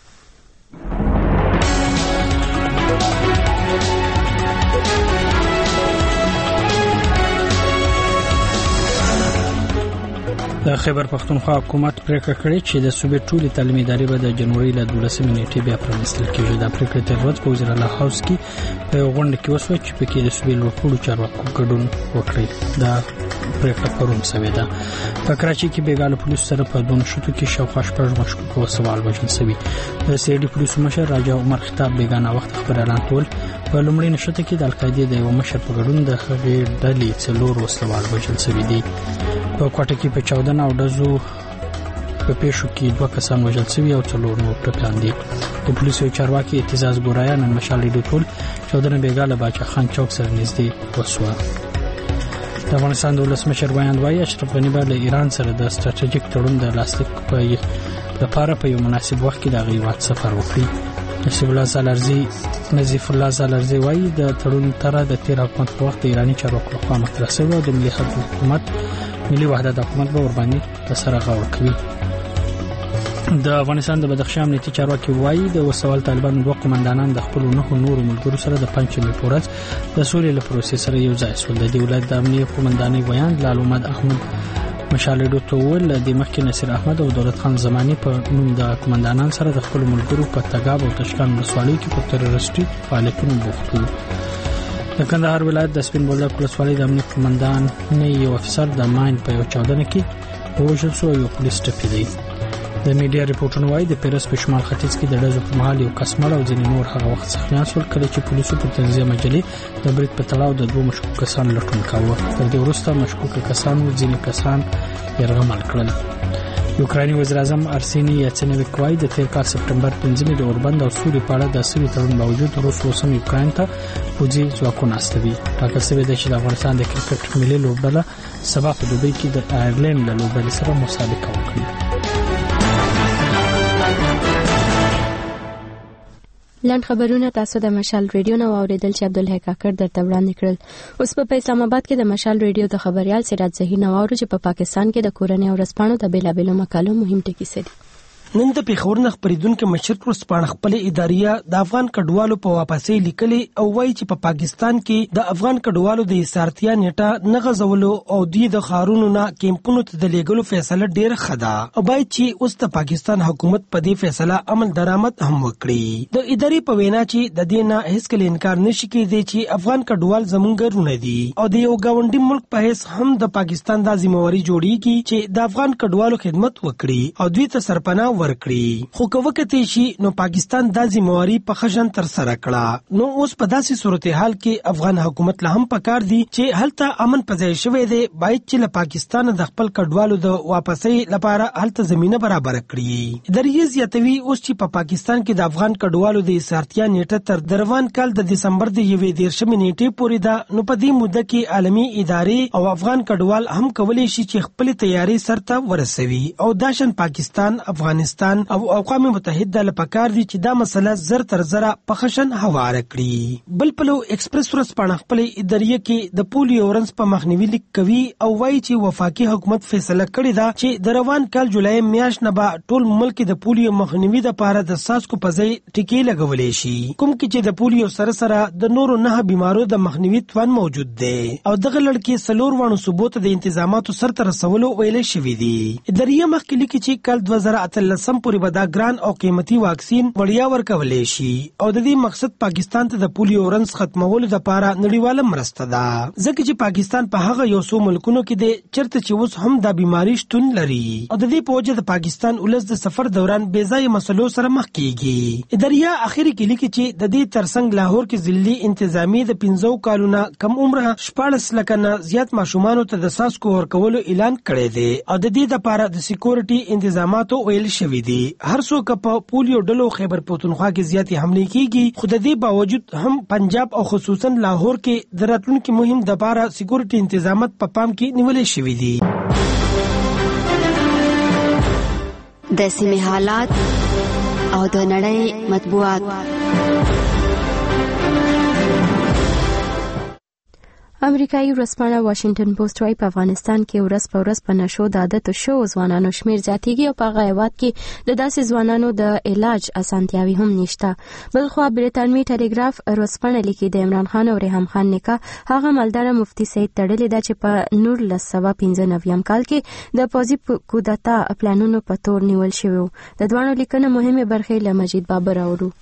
Speaker 2: د خیبر پختونخوا حکومت پریکړه کړې چې د صوبې ټولې تعلیمي ادارې به د جنوري له 12 نیټې بیا پرانیستل کېږي. دا پریکړه تر ورځ په وزیر الله هاوس کې په غونډه کې وشوه چې پکې د صوبې لوړپوړو چارواکو ګډون وکړي. دا پریکړه پرون شوې ده. په کراچۍ کې بیګاله پولیسو سره په دوه شتو کې شاوخوا 6 مشکوک وسوال وژل شوي. د سیډي پولیسو مشر راجا عمر خطاب بیګانه وخت خبر اعلان کول. په لومړي نشته کې د القاعده د یو مشر په ګډون د هغې ډلې 4 وسوال وژل شوي دي. په کوټه کې په 14 او دزو په پیښو کې 2 کسان وژل شوي او 4 نور ټپيان دي. د پولیسو چارواکي اعتزاز ګورایان نن مشال ریډیو ټول 14 بیګاله باچا خان چوک سره نږدې وسوه. د افغانستان د ولسمشر بیان وايي اشرف غنی به له ایران سره د ستراتیژیک تړون د لاسلیک لپاره په یو مناسب وخت کې د غیوات سفر وکړي. نصیب الله زالرزی وايي د تړون تر د 13 حکومت په وخت ایرانی چارواکو لخوا مطرح شوی د ملي وحدت حکومت به ور باندې سره غور کوي. د افغانستان د بدخشان امنیتي چارواکي وايي د وسوال طالبانو 2 قومندانان د خپل نورو ملګرو سره د پنځمې پورز د سولې له پروسې سره یو ځای شول. د ولایت د امنیت قومندانۍ بیان لال محمد احمد مشالډو تول د مخکې نصیر احمد او دولت خان زمانی په نوم د قومندانان سره د خپل ملګرو په تګاب او تشکان ولسوالۍ کې په تروریستي فعالیتونو بوخت وو. د کندهار ولایت د سپین بولدک ولسوالۍ د امنیت قومندان نه یو افسر د ماین په یو چاودنه کې وژل شو. یو پولیس ټپي دی. د میډیا ریپورټونه وايي د پیرس په شمال ختیځ کې د ډزو په مهال یو کس مړ او ځینې نور هغه وخت زخمیان شول کله چې پولیسو په تنظیم مجلې د برید په تړاو د 2 مشکوک کسانو لټون کاوه. تر دې وروسته مشکوک کسانو ځینې کسان یرغمل کړل. یوکراني وزیر اعظم ارسینی یاتسنیویک وايي د 13 سپټمبر 15 د اوربند او سوري په اړه د سوي تړون باوجود روس اوسم یوکران ته پوځي ځواکونه استوي. ټاکل شوی دی چې د افغانستان د کرکټ ملي لوبډله سبا په دوبۍ کې د آیرلند له لوبډلې سره مسابقه وکړي.
Speaker 1: لاند خبرونه تاسو د مشال ریډیو نو اوریدل چې عبدالحی کاکړ درته وړاندې کړل. اوس په اسلام آباد کې د مشال ریډیو د خبريال سراج زهیر نو اورو چې په پاکستان کې د کورنۍ او رسپانو د بیلابېلو مقالو مهم ټکي سدي.
Speaker 13: نن د پیښور نه خبرېدونکو مشر ورسپانه خپل اداریه د افغان کډوالو په واپسې لیکلي او وایي چې په پاکستان کې د افغان کډوالو د اسارتیا نیټه نه غزولو او د خارونو نه کیمپونو ته د لیګلو فیصله ډېر خدا او باید چې اوس د پاکستان حکومت په دې فیصله عمل درآمد هم وکړي. د ادارې په وینا چې د دې نه هیڅ کله انکار نشي کېدی چې افغان کډوال زمونږ رونه دي او د یو گاونډي ملک په هیڅ هم د پاکستان د ذمہواری جوړیږي چې د افغان کډوالو خدمت وکړي او دوی ته سرپناه ورکړي. خو کوکته شي نو پاکستان د ذمہواری په خشن تر سره کړه. نو اوس په داسې صورتحال کې افغان حکومت له هم پکار دي چې هلته امن پځای شوی دی. باید چې له پاکستان د خپل کډوالو د واپسۍ لپاره هلته زمينه برابر کړي. درې زیاتوي اوس چې په پاکستان کې د افغان کډوالو د اسارتیا نیټه تر دروان کال د دسمبر د 11 نیټې پورې ده. نو په دې موده کې عالمي ادارې او افغان کډوال هم کولی شي چې خپل تیاری سرته ورسوي او داشن پاکستان افغانستان او اقوام متحده لپاره دي چې دا مسله زر تر زره په خشن هواره کړي. بل پلو ایکسپریس ورسپانه خپل اداریه کې د پولیو ورنس په مخنیوي لیک کوي او وایي چې وفاقي حکومت فیصله کړې ده چې د روان کال جولای میاشت نه به ټول ملک د پولیو مخنیوي لپاره د ساسکو په ځای ټیکې لګولې شي. کوم کې چې د پولیو سره سره د نورو 9 بیمارو د مخنیوي توان موجود دی او دغه لړکې سلور وانه ثبوت د انتظاماتو سره تر رسولو ویل شوې دي. اداریه مخکې لیکي چې کال 2018 14 پورې به دا ګران او قیمتي واکسین وړیا ورکولای شي او د دې مقصد پاکستان ته د پولیو رنس ختمولو لپاره نړیواله مرسته ده، ځکه چې پاکستان په هغه یو څو ملکونو کې د چرته چې اوس هم د بیماری شتون لري او د دې په وجه د پاکستان ولس د سفر دوران بې ځایه مسلو سره مخ کیږي. اداریا اخیری کې لیکي چې د دې ترڅنګ لاهور کې ضلعي انتظامی د 15 کالونو کم عمره 14 لک نه زیات ماشومان ته د ساسکو ورکولو اعلان کړی دی او د دې لپاره د سکیورټي انتظاماتو ویل شوی دي. هر څوک په پولیو ډلو خیبر پختونخوا کې زیاتې حمله کیږي، خو د دې باوجود هم پنجاب او خصوصا لاهور کې د راتلونکي مهم د لپاره سکیورټي انتظامات په پام کې نیولې شوی دي.
Speaker 5: د سیمې حالات او د نړۍ مطبوعات.
Speaker 1: امریکایي ورځپاڼه واشنگټن پوسټ وايي په افغانستان کې ورځ په ورځ په نشو د عادت شو ځوانانو شمیر زیاتېږي او په هغه هیواد کې د داسې ځوانانو د علاج اسانتیاوي هم نشته. بلخوا بریتانوي ټلګراف ورځپاڼه لیکي د عمران خان او ریحان خان نکاح هغه مالدار مفتی سید تړلې ده چې په 1995 کال کې د پوزي کودتا پلانونو په تور نیول شوی. د دوانو لیکنه مهمه برخه له مجید بابر اورو.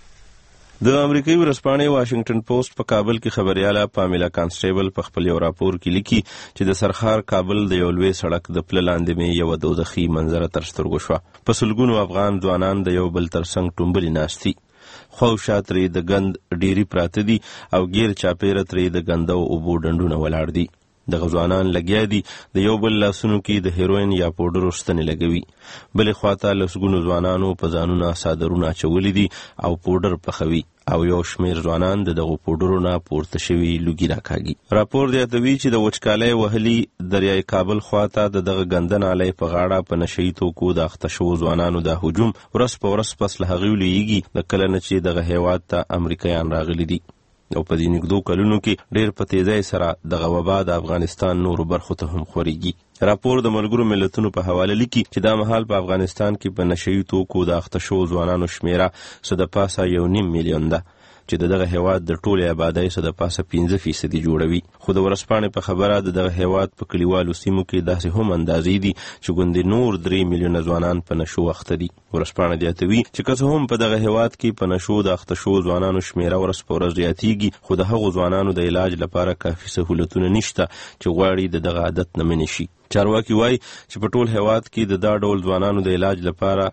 Speaker 7: د امریکایي ورځپاڼې واشنگټن پوسټ په کابل کې خبرياله پامیلا کانسټیبل په خپل یو راپور کې لیکي چې د سرخار کابل د یو لوی سړک د پله لاندې مې یو دوزخي منظره تر سترګو شوه. په سلګونو افغان ځوانان د یو بل تر څنګ ټومبلي ناست دي، خواوشا ترې د ګند ډیری پراته دي او غیر چاپیره ترې د ګندو اوبو ډنډونه ولاړ دي. دغه ځوانان لګیا دي د یو بل لاسونو کې د هیروین یا پوډرو ستنې لګوي، بلې خواته لسګونو ځوانانو په ځانونه څادرونه اچولي دي او پوډر پخوي او یو شمیر ځوانان د دغو پوډرو نه پورته شوي لوګي راکاږي. راپور زیاتوي چې د وچکالۍ وهلي دریای کابل خواته د دغه ګنده نالۍ په غاړه په نشهیي توکو د اخته شوو ځوانانو دا هجوم ورځ په ورځ پس له هغې لویږي د کله نه چې دغه هیواد ته امریکایان راغلي دي او په دې نږدو کلونو کې ډېر په تیزۍ سره دغه وبا د افغانستان نورو برخو ته هم خورېږي. راپور د ملګرو ملتونو په حواله لیکي چې دا مهال په افغانستان کې په نشهیي توکو د اخته شوو ځوانانو شمیره څه د پاسه 1.5 میلیون ده چې دغه هیواد د ټولې آبادۍ څخه د پاسه 15% جوړوي. خو د ورځپاڼې په خبره د دغه هیواد په کلیوالو سیمو کې داسې هم اندازې دي چې ګوندې نور 3 میلیونه ځوانان په نشو اخته دي. ورځپاڼه زیاتوي چې که څه هم په دغه هیواد کې په نشو د اخته شوو ځوانانو شمیره ورځ په ورځ زیاتېږي، خو د هغو ځوانانو د علاج لپاره کافي سهولتونه نشته چې غواړي د دغه عادت نه منې شي. چارواکي وایي چې په ټول هیواد کې د دا ډول ځوانانو د علاج لپاره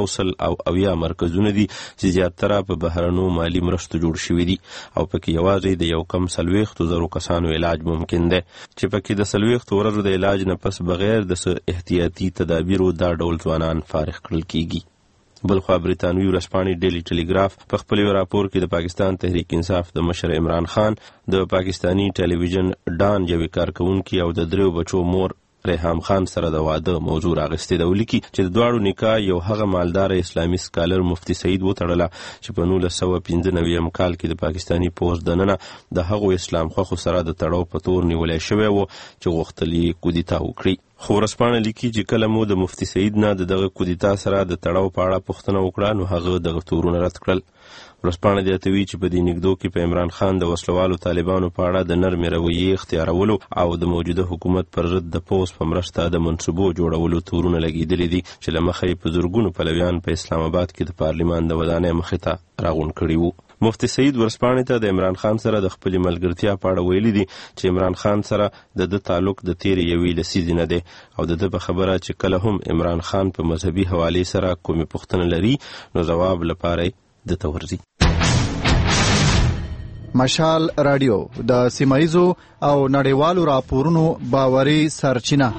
Speaker 7: 100 مرکزونه دي چې زیاتره په بهرنو مالي مرستو جوړ شوي دي او پکې یوازې د یو کم 40,000 کسانو علاج ممکن دی چې پکې د 40 ورځو د علاج نه پس بغیر د احتیاطي تدابیرو دا ډول ځوانان فارغ کړل کیږي. بلخوا بریتانوي ورځپاڼې ډیلی ټلګراف په خپل یو راپور کې د پاکستان تحریک انصاف د مشر عمران خان، د پاکستانی ټلویزیون ډان یوې کارکونکي او د 3 بچو مور ریحام خان سره د واده موضوع راغستې ده. ولیکي چې د دواړو نکاح یو هغه مالدار اسلامي سکالر مفتی سعید وتړله چې په 1995 کال کې د پاکستانی پوز دننه د هغو اسلام خوښو سره د تړاو په تور نیولی شوی و چې غوښتل یې کودتا وکړي. خو ورځپاڼه لیکي چې کله مو د مفتی سعید نه د دغه کودتا سره د تړاو په اړه پوښتنه وکړه نو هغه دغه تورونه رد کړل. ورځپاڼه زیاتوي چې په دې نږدو کې په عمران خان د وسلوالو طالبانو په اړه د نرمې رویې اختیارولو او د موجوده حکومت پر ضد د پوز په مرسته د منصوبو جوړولو تورونه لګېدلي دي چې له مخه یې په زرګونو پلویان په اسلام آباد کې د پارلمان د ودانۍ مخې ته راغونډ کړي وو. مفتی سعید ورځپاڼې ته د عمران خان سره د خپلې ملګرتیا په اړه ویلي دي چې عمران خان سره د تعلق د تیرې یوې لسیزې نه دی او د ده په خبره چې کله هم عمران خان په مذهبي حوالې سره کومې پوښتنه لري نو ځواب لپاره د تورزي.
Speaker 21: مشال رادیو د سیمایزو او نړیوالو راپورونو باوري سرچینه.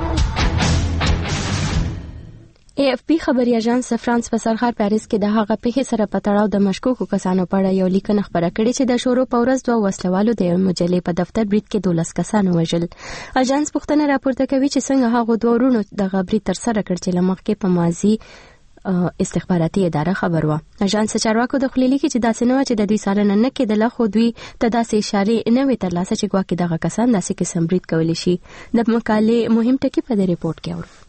Speaker 1: AFP خبري اژانس فرانس په سرخار پاریس کې د هغه پیښې سره په تړاو د مشکوکو کسانو په اړه یو لیکنه خبره کړې چې د شورو په ورځ 2 وسلوالو د مجلې په دفتر برید کې 12 کسان وژل. اژانس پوښتنه راپورته کوي چې څنګه هغه دوه ورونو د برید تر سره کړ چې لمخکې په ماضي استخباراتي اداره خبر و. اژانس چارواکو د خلیلی کې چې داسې نه چې د دوی سالنه نه کېدله خو دوی ته داسې اشارې نه وې ترلاسه چې ګواکې دغه کسان داسې قسم برید کولی شي. د مقالې مهم ټکي په دې ریپورت کې اورو.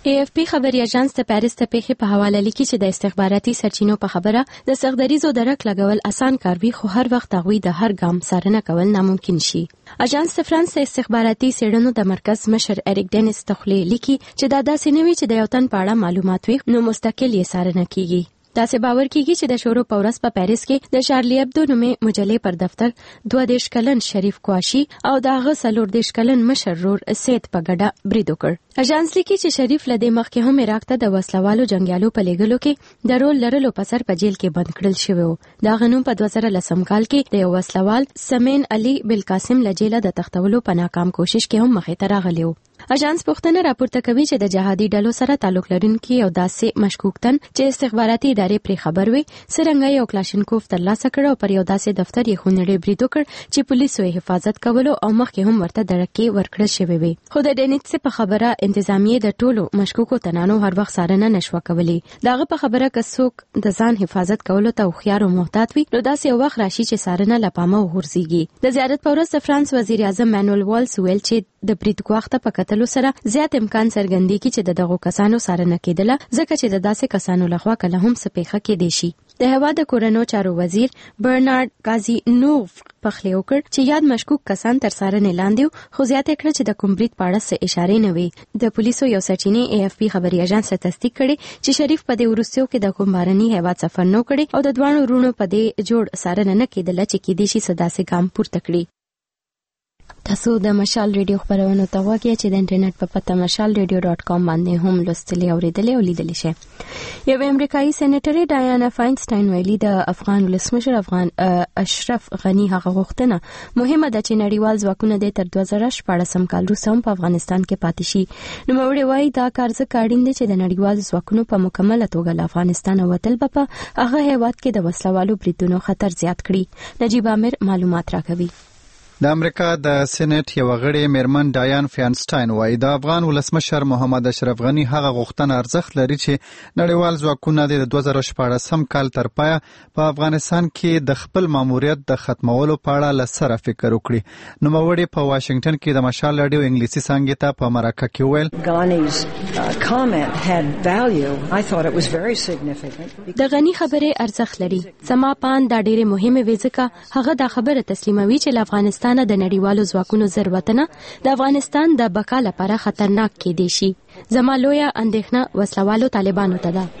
Speaker 1: AFP خبري اژانس ته پاریس ته پیښې په حواله لیکي چې د استخباراتي سرچینو په خبره د سغدریزو درک لګول اسان کار وي، خو هر وخت هغوی د هر ګام څارنه کول ناممکن شي. اژانس فرانس استخباراتي څېړنو د مرکز مشر اریک ډینس تخلی لیکي چې دا داسې نه وي چې د یو تن په اړه معلومات وي نو مستقل یې څارنه کیږي. داسې باور کیږي چې د شروع په ورځ په پاریس کې د شارلی ابدو نومې مجلې پر دفتر 22 کلن شریف کواشي او د هغه 14 کلن مشر رور سید په ګډه برید وکړ. اژانس لیکي چې شریف لدې مخکې هم عراق ته د وسلوالو جنگیالو په لېږلو کې د رول لرلو په سر په جیل کې بند کړل شوی و. دا غنوم په 2010 کال کې د یو وسلوال سمین علي بالقاسم لجیله د تختولو په ناکام کوشش کې هم مخې ته راغلی و. اژانس پوښتنه راپورته کوي چې د جهادي ډلو سره تعلق لرونکي او داسې مشکوک تن چې استخباراتي ادارې پرې خبر وي څرنګه یو کلاشینکوف ترلاسه کړ او پر یو داسې دفتر یې خونړی برید وکړ چې پولیسو یې حفاظت کولو او مخکې هم ورته درکې ورکړل شوی وي. خو د ډینیټس په خبره انتظامیه د ټولو مشکوکو تنانو هر وخت څارنه نشو کولی. داغه په خبره که څوک د ځان حفاظت کولو ته هوښیار او محتاط وي نو داسې یو وخت راشي چې څارنه له پامه وغورځيږي. د زیارت په ورځ د فرانس وزیر اعظم مانوئل والز ویل چې د برید ګواښ ته په کتلو سره زیات امکان څرګندېږي چې دغه کسانو څارنه کېدله ځکه چې د داسې کسانو لخوا کله هم څه پیښه کېدی شي. د هېواد د کورنو چارو وزیر برنارد کازینوف پخلی وکړ چې یاد مشکوک کسان تر څارنې لاندې خو زیاته کړه چې د کوم برید په اړه څه اشارې نه وي. د پولیسو یو سرچینې AFP خبري اژانس ته تصدیق کړي چې شریف په دې وروستیو کې د کوم بهرني هېواد سفر نه کړي او د دوانو ورونو په دې جوړ څارنه نه کېدله چې کېدی شي څه داسې ګام پورته کړي. تاسو د مشال ریډیو خبرونه ته وګورئ چې د انټرنیټ په پته mashalradio.com باندې هم لوستلی او لیدلی او لیدلی شئ. یو امریکایي سېنیټر ډایانا فاینسټاین ویلي د افغان ولسمشر اشرف غنی هغه غوښتنه مهمه ده چې نړیوال ځواکونه د تر 2014 کال وروسته هم په افغانستان کې پاتې شي. نوموړي وایي دا کار ځکه اړین دی چې د نړیوال ځواکونو په مکمله توګه له افغانستان وتل به په هغه هېواد کې د وسلوالو بریدونو خطر زیات کړي. نجیب عامر معلومات راکوي.
Speaker 21: د امریکا د سېنات یو غړي میرمن ډایان فاینسټاین وایي د افغان ولسمشر محمد اشرف غنی هغه غوښتنه ارزښت لري چې نړیوال ځواکونه د 2014 کال تر پایه په افغانستان کې د خپل ماموریت د ختمولو په اړه لسره فکر وکړي. نوموړي په واشنگټن کې د مشال رادیو انګلیسي څانګې ته په مرکه کې ویل
Speaker 1: د غنی خبره ارزښت لري. زما پان دا ډېره مهمه وي ځکه هغه دا خبره تسلیموي چې افغانستان د نړیوالو ځواکونو ضرورتونه د افغانستان د بقا لپاره خطرناک کېدی شي. زما لویه اندېښنه وسلوالو طالبانو ته ده.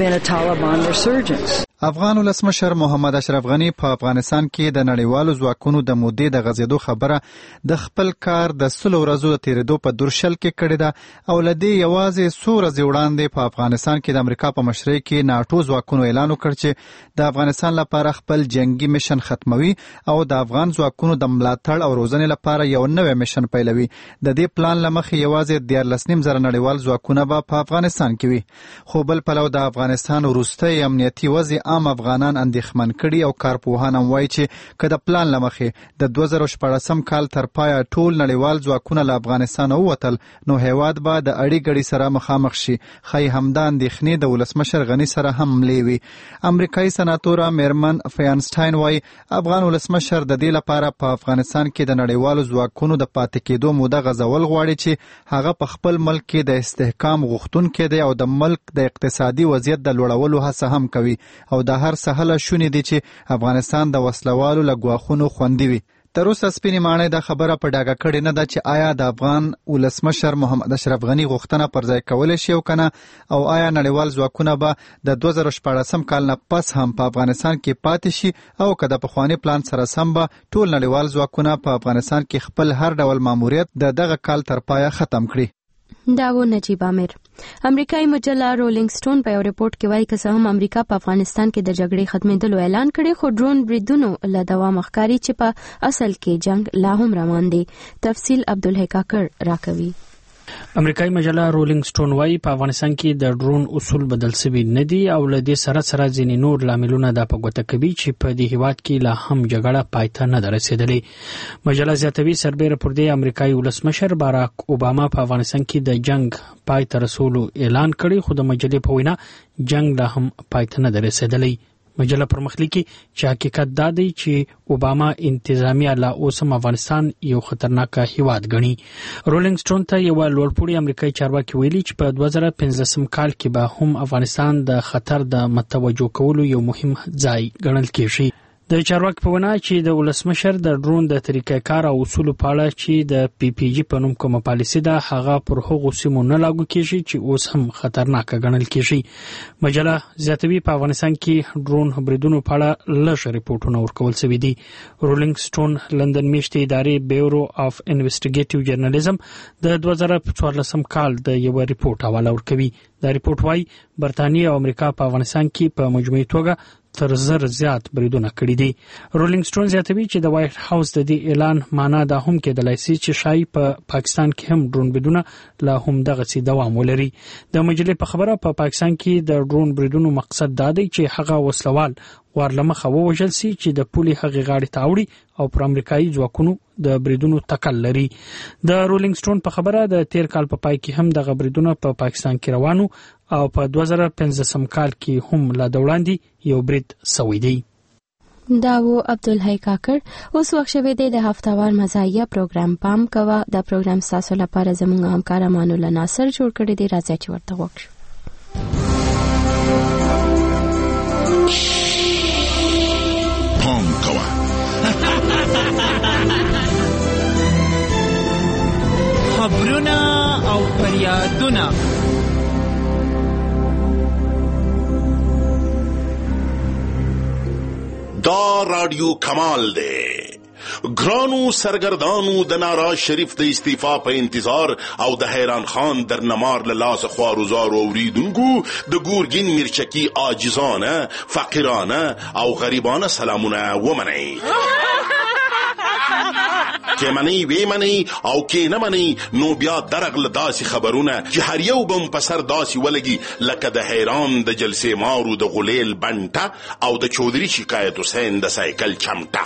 Speaker 21: افغان ولسمشر محمد اشرف غنی په افغانستان کې د نړیوالو ځواکونو د مودې د غزیدو خبره د خپل کار د 100 ورځو د تیریدو په درشل کې کړې ده او لدی یوازې 100 ورځې وړاندې په افغانستان کې د امریکا په مشرۍ کې ناتو ځواکونو اعلان وکړ چې د افغانستان لپاره خپل جنگي میشن ختموي او د افغان ځواکونو د ملاتړ او روزنې لپاره یو نوې میشن پیلوي. د دې پلان لمخې یوازې 14.5 نړیوال ځواکونه به په افغانستان کې وي. خو بل پلو د افغانستان وروستی امنیتي وضع عام افغانان اندېښمن کړي او کارپوهان هم وایي چې که د پلان لمخې د 2014 کال تر پایه ټول نړیوال ځواکونه له افغانستان ووتل نو هېواد به د اړې ګړې سره مخامخ شي. ښایي همدا اندېښنې د ولسمشر غني سره هم ملې وي. امریکایي سناتوره میرمن فاینسټاین وایي افغان ولسمشر د دې لپاره په افغانستان کې د نړیوالو ځواکونو د پاتې کېدو موده غځول غواړي چې هغه په خپل ملک کې د استحکام غوښتونکی دی او د ملک د اقتصادي وضعیت د لوړولو هڅه هم کوي او د هر سهله شونې دي چې افغانستان د وسلوالو له ګواښونو خوندي وي. تر اوسه سپینې ماڼۍ دا خبره په ډاګه کړې نه ده چې آیا د افغان ولسمشر محمد اشرف غني غوښتنه پر ځای کولی شي او کنه او آیا نړیوال ځواکونه به د 2014 کال نه پس هم په افغانستان کې پاتې شي او که د پخواني پلان سره سم به ټول نړیوال ځواکونه په افغانستان کې خپل هر ډول ماموریت د دغه کال تر پایه ختم کړي.
Speaker 1: دا و نجیب عامر. امریکایي مجله رولینګ سټون په یو ریپورت کې وایي که څه هم امریکا په افغانستان کې د جګړې ختمېدلو اعلان کړي خو ډرون بریدونو له دوام ښکاري چې په اصل کې جنگ لا هم روان دی. تفصیل عبدالحی کاکړ راکوي.
Speaker 2: امریکایي مجله رولینګ سټون وایي په افغانستان کې د ډرون اصول بدل شوي نه دي او له دې سره ځینې نور لاملونه دا په ګوته کوي چې په دې هیواد کې لا هم جګړه پای ته نه ده رسېدلې. مجله زیاتوي سربیره پر دې امریکایي ولسمشر باراک اوباما په افغانستان کې د جنگ پای ته رسولو اعلان کړی خو د مجلې په وینا جنگ لا هم پای ته نه ده رسېدلی. مجله پرمخلیکي چې حقیقت دا دی چې اوباما انتظامیه لا اوسم افغانستان یو خطرناک هیواد ګڼي. رولینګ سټون ته یو لوړپوړي امریکایي چارواکي ویلي چې په 2015 کال کې به هم افغانستان د خطر د متوجه کولو یو مهم ځای ګڼل کېږي. د چارواکي په وینا چې د ولسمشر د ډرون د طریقې کار او اصول په اړه چې د پی پی جی په نوم کومه پالیسي ده هغه پر هغو سیمو نه لاګو کیږي چې اوس هم خطرناک ګڼل کیږي. مجله زیاتوي په افغانستان کې ډرون بریدونو په اړه لږ ریپورتونه ورکول شوي دي. رولینګ سټون لندن میشتې ادارې بیورو اف انویسټیګیټیو جرنالیزم د 2014 کال د یو ریپورت حواله ورکوي. دا ریپورت وايي برتانیې او امریکا په افغانستان کې په مجموعي توګه تر 1000 زیات بریدونه کړي دي. رولینګ سټون زیاتوي چې د وایټ هاوس د دې اعلان معنا دا هم کېدلای شي چې شای په پاکستان کې هم ډرون بریدونه لا هم دغه سي دوام ولري. د مجلې په خبره په پاکستان کې د ډرون بریدونو مقصد دا دی چې هغه وسلوال ورلمخه ووژل سي چې د پولي هغې غاړې ته اوړي او پر امریکایي ځواکونو د بریدونو تکل لري. د رولینګ سټون په خبره د تیر کال په پای کې هم د بریدونو په پاکستان کې روانو او په 2015 کال کې هم لا وړاندې یو برید سوی دی.
Speaker 1: دا و عبدالحی کاکر. اوس وخت شوی دی د هفتهوار مزاحیه پروګرام پام کوه. دا پروګرام تاسو لپاره زموږ همکار امان الله ناصر جوړ کړی دی. راځي چې ورته وګورئ.
Speaker 11: پام کوه.
Speaker 8: خبرونه او فریادونه
Speaker 11: دا رادیو کمال دی. ګرانو سرګردانو د ناراض شریف د استعفا په انتظار او د حیران خان در نمار له لاس خوارزار اوریدونکو د ګورګین میرچکی عاجزانه فقیرانه او غریبانه سلامونه ومنئ. که منی وی منی او که نمنی نو بیا درغل داسی خبرونه چې هر یو بم پسر داسی ولگی لکه د حیران د جلسه مارو د غلیل بنټه او د چودری شکایت حسین د سایکل چمټه.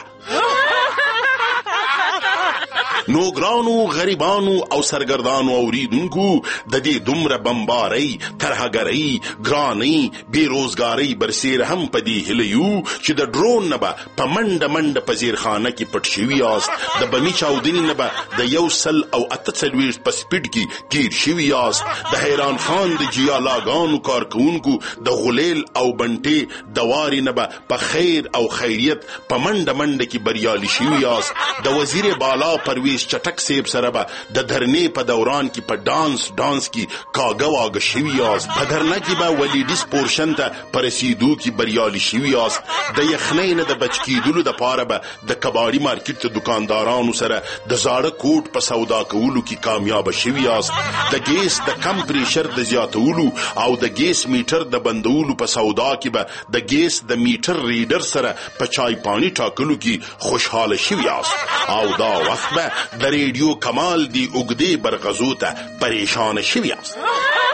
Speaker 11: نو ګرانو غریبانو او سرګردانو اوریدونکو د دې دومره بمبارۍ ترهګرۍ ګرانۍ بیروزګارۍ برسیر هم پدې هلیو چې د ډرون نه به په منډه منډه په زیرخانه کې پټ شوي یاست. د بمي چاودنې نه به د 148 په سپیډ کې تیر شوي یاست. د حیران خان د جیالاګانو کارکونکو د غلیل او بنټې د وارې نه به په خیر او خیریت په منډه منډه کې بریالي شوي یاست. د وزیر بالا پرویز چټک سیب سره به د دھرنې په دوران کې په ډانس کې کاغه واغه شوي یاست. په دھرنه کې به ولیډیس پورشن ته په رسیدو کې بریالي شوي یاست. د یخنۍ نه د بچ کېدلو دپاره به د کباړي مارکیټ د دکاندارانو سره د زاړه کوټ په سودا کولو کې کامیاب شوي یاست. د ګیس د کم پریشر د زیاتولو او د ګیس میټر د بندولو په سودا کې به د ګیس د میټر ریډر سره په چای پانی ټاکلو کې خوشحاله شوي یاست. او دا وخت به د ریډیو کمال دی اوږدې برغزو ته پریشان شوي یاست.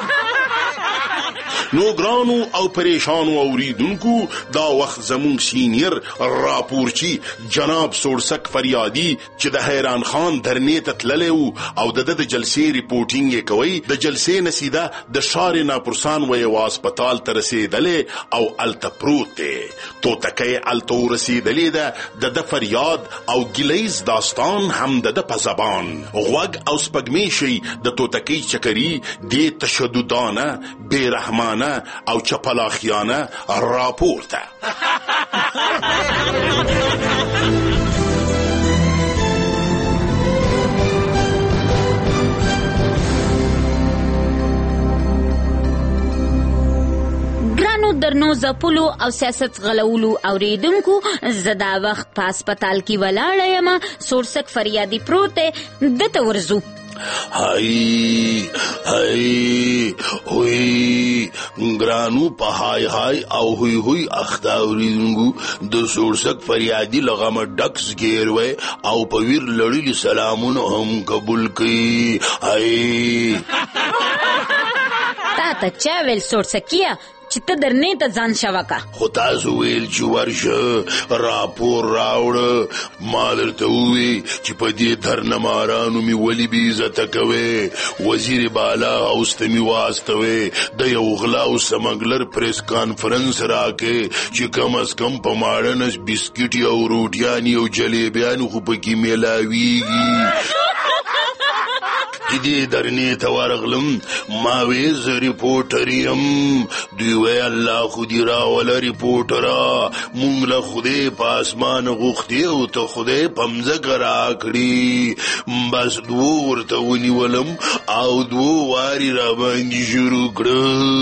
Speaker 11: نو ګرانو او پریشانو اوریدونکو دا وخت زمونږ سینیر راپورچی جناب سورسک فریادی چې د حیران خان دھرنې ته تللی و او د جلسې ریپورټینګ یې کوي. د جلسې نه سیده د شار ناپرسان و هسپتال ته رسېدلی او الته پروت دی. توتکی الته ورسېدلی ده. د فریاد او ګیلیز داستان هم د په زبان غوږ او سپګمې شي. د توتکی چکري دې تشددانه بېرحمانه او چپلاخیانه راپورته.
Speaker 10: ګرانو درنو زپلو او سیاست غلولو اوریدونکو زدا وخت په هسپتال کې ولاړه یم. سورسک فریادي پروت دته ورزو.
Speaker 11: هاي هوي ګرانو په هاي او هوي اخته اوریدونکو د سورسک فریادي لغمه ډکس ګیروي او په ویر لړلي سلامونه هم قبول کړي. هاي
Speaker 10: ته چا ویل سورسکیه چې ته درنې ته ځان شوکه
Speaker 11: خو تاسو ویل چې ورشه راپور راوړه ما درته ووی چې په دې درنمارانو مې ولې بې عزته کوې وزیر بالا هاوس ته مې واستوې د یو غلا او سمګلر پریس کانفرنس راکې چې کم از کم په ماړنس بسکټ او روټیانې او جلیبیانې خو پکې میلاویږي چې دې درنې ته ورغلم ما وې زه ریپورټر یم دوی وی الله خو دې راوله ریپورټره مونږ له خدای په اسمان غوښتې او ته خدای په مځکه راکړي بس دوو ورته ونیولم او دوو وارې راباندې شروع کړه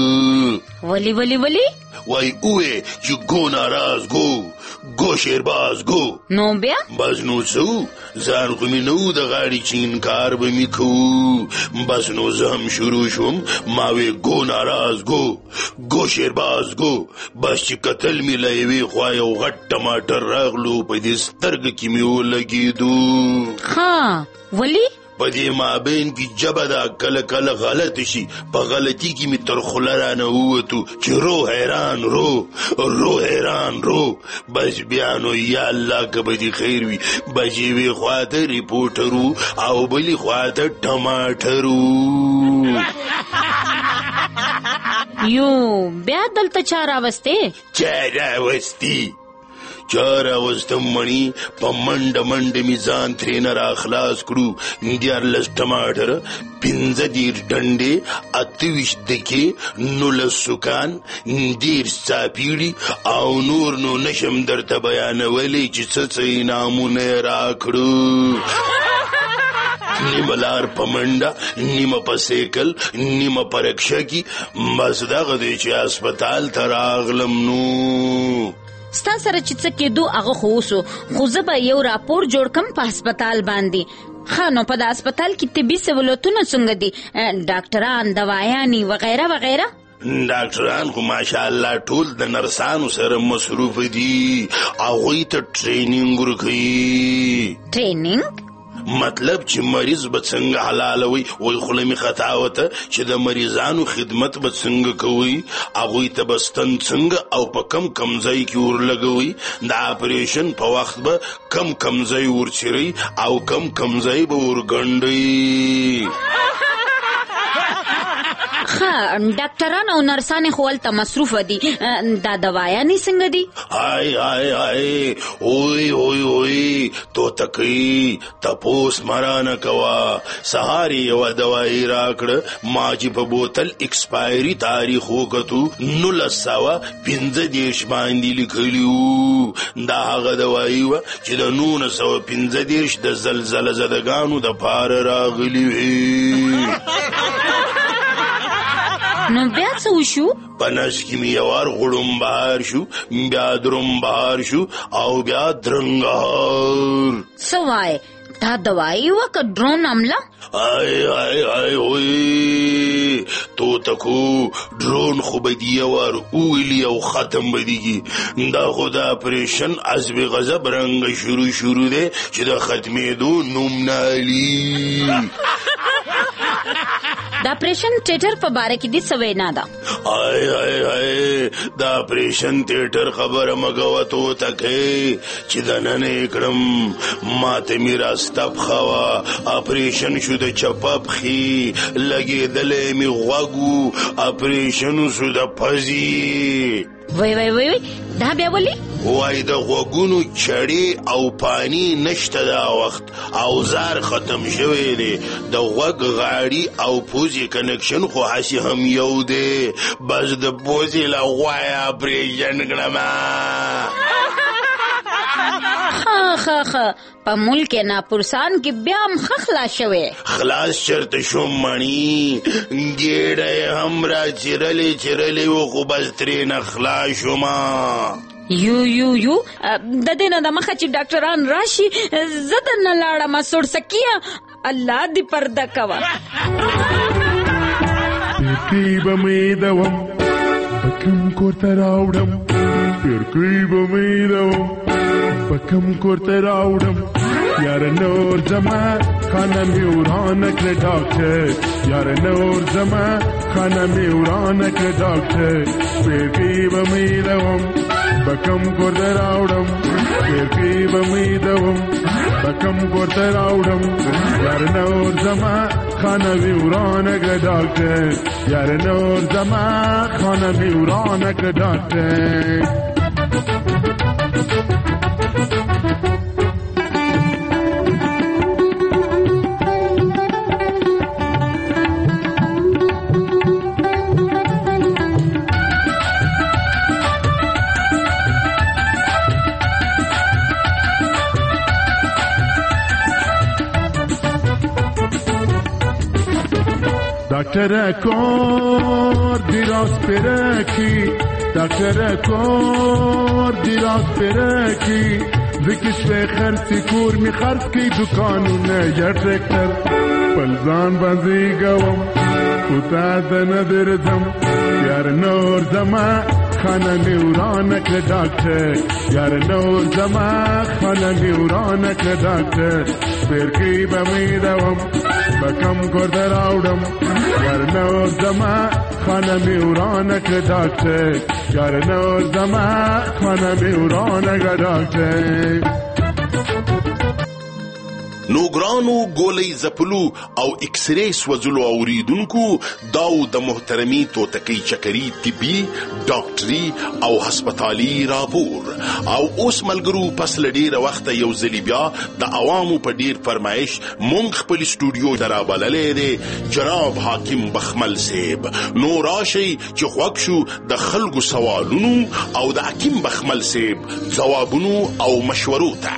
Speaker 10: ولی
Speaker 11: وای اوه چې گو ناراض گو شیرباز گو
Speaker 10: نو بیا
Speaker 11: بس نو څو ځان خو مې نو د غاړې چې انکار به مې کوو بس نو زه هم شروع شوم ما وی گو ناراض گو شیرباز گو بس چې قتل مې له یوې خوا یو غټ ټماټر راغلو په دې سترګه کې مې ولګېدو
Speaker 10: ها ولی
Speaker 11: په دې مابین کې جبه دا کله کله غلط شي په غلطي کې مې تر خوله رانه ووتو چې رو حیران بس بیا نو یا الله که به دې خیر وي بس یوې خواته ریپورټرو او بلې خواته ټماټرو
Speaker 10: یو بیا دلته چا راوستې
Speaker 11: چاره وستم مڼي په منډه مې ځان ترېنه راخلاص کړو 14 ټماټر 15 ډنډې 28 دکې 19 سکان 10 څاپیړي او نور نو نشم درته بیانولی چې څه انعامونه یې راکړو نیمه لار په منډه نیمه په سیکل نیمه په رکشه کې بس دغه دی چې هسپتال ته راغلم نو
Speaker 10: ستا سره چې څه کېدو هغه خو اوسو خو زه به یو راپور جوړ کم په هسپتال باندې ښه نو په د هسپتال کې طبي سهولتونه څنګه دي ډاکټران دوایانې وغیره وغیره
Speaker 11: ډاکټران خو ماشاءالله ټول د نرسانو سره مصروف دي هغوی ته ټرینینګ ورکوي
Speaker 10: ټرینینګ
Speaker 11: مطلب چې مریض به څنګه حلالوي وای خوله مې خطا وته چې د مریضانو خدمت به څنګه کوي هغوی ته به ستن څنګه او په کم ځای کې ورلګوي د اپریشن په وخت به کم ځای ورچیري او کم ځای به ورګنډي
Speaker 10: ډاکټران او نرسانې خو هلته مصروف دي دا دوایانې څنګه دي
Speaker 11: اوی تو تکي تپوس مرانه کوا سهار یوه دوایي راکړه ما چې په بوتل ایکسپایري تاریخ وکتو 1915 باندې لیکلي وو دا هغه دوایي وه چې د 1915 د زلزله زدګانو د پاره راغلي وي
Speaker 10: نو بیا څه وشو
Speaker 11: په نس کې مې یوار غړوم بهار شو بیا دروم بهار شو او بیا درنګهار
Speaker 10: څه وایې دا دوایي وه که ډرون حمله
Speaker 11: تو تکو ډرون خو به دي یوار اویلي او ختم به دیږي دا خو د اپریشن عزب غضب رنګ شروع دی چې د ختمېدو نوم نه علي
Speaker 10: د اپریشن تیټر په باره کې دې څه وینا ده
Speaker 11: د اپریشن تیټر خبره مګوه تو تکې چې دننه کړم ماته مې راسته پښه وه اپریشن شو د چپه پښې لګېدلی مې غوږ اپریشن شو د پزې
Speaker 10: وای دا بیا ولې
Speaker 11: وای د غوږونو چړې او پانی نشته دا وخت اوزار ختم شوی دی د غوږ غاړي او پوزې کنکشن خو هسې هم یو دی بس د پوزې له غوایه اپریشن کړم
Speaker 10: ښه په ملک ناپرسان کې بیا هم ښه خلاص شوی
Speaker 11: خلاص چرته شوم مڼي ګېډه یې هم را چیرلې و خو بس ترېنه خلاص شومه
Speaker 10: یو د دې نه د مخه چې ډاکټران راشي زه درنه لاړم سورسکیه الله دې پرده کوه
Speaker 6: پیرکۍ به مې دوم بکم کورته راوړم پیرکۍ به مې دوم بکم کورته راوړم یار نور زما خانه می ورانه کړ ډاکټر یار نور زما خانه می ورانه کړ ډاکټر پیټي بمیدوم بکم ګورد راوړم پیټي بمیدوم بکم ګورد راوړم یار نور زما خانه می ورانه کړ ډاکټر یار نور زما خانه می ورانه کړ ډاکټر دکتر کور دیراز پرکی دکتر کور دیراز پرکی زکش به خرسی کور می خرس کی دکانونه یا ترکتر پلزان بازی گوم کتا دندرزم یار نور زما خانه میورانک دکتر یار نور زما خانه میورانک دکتر برکی بمیدوم بکم گرد راوڑم یار نور زما خانه میورانک دکتر یار نور زما خانه میورانک دکتر
Speaker 11: نوګرانو ګولۍ زپلو او اکسرې سوځلو اوریدونکو داو د محترمي توتکۍ چکري طبي ډاکټري او هسپتالي راپور او اوس ملګرو پس لډیره وخت یو ځلی بیا د عوامو په ډیر فرمایش مونږ خپل سټوډیو درابللې دی جناب حاکم بخمل صاحب نو راشي چې خوښ شو د خلکو سوالونو او د حاکم بخمل صاحب ځوابونو او مشورو ته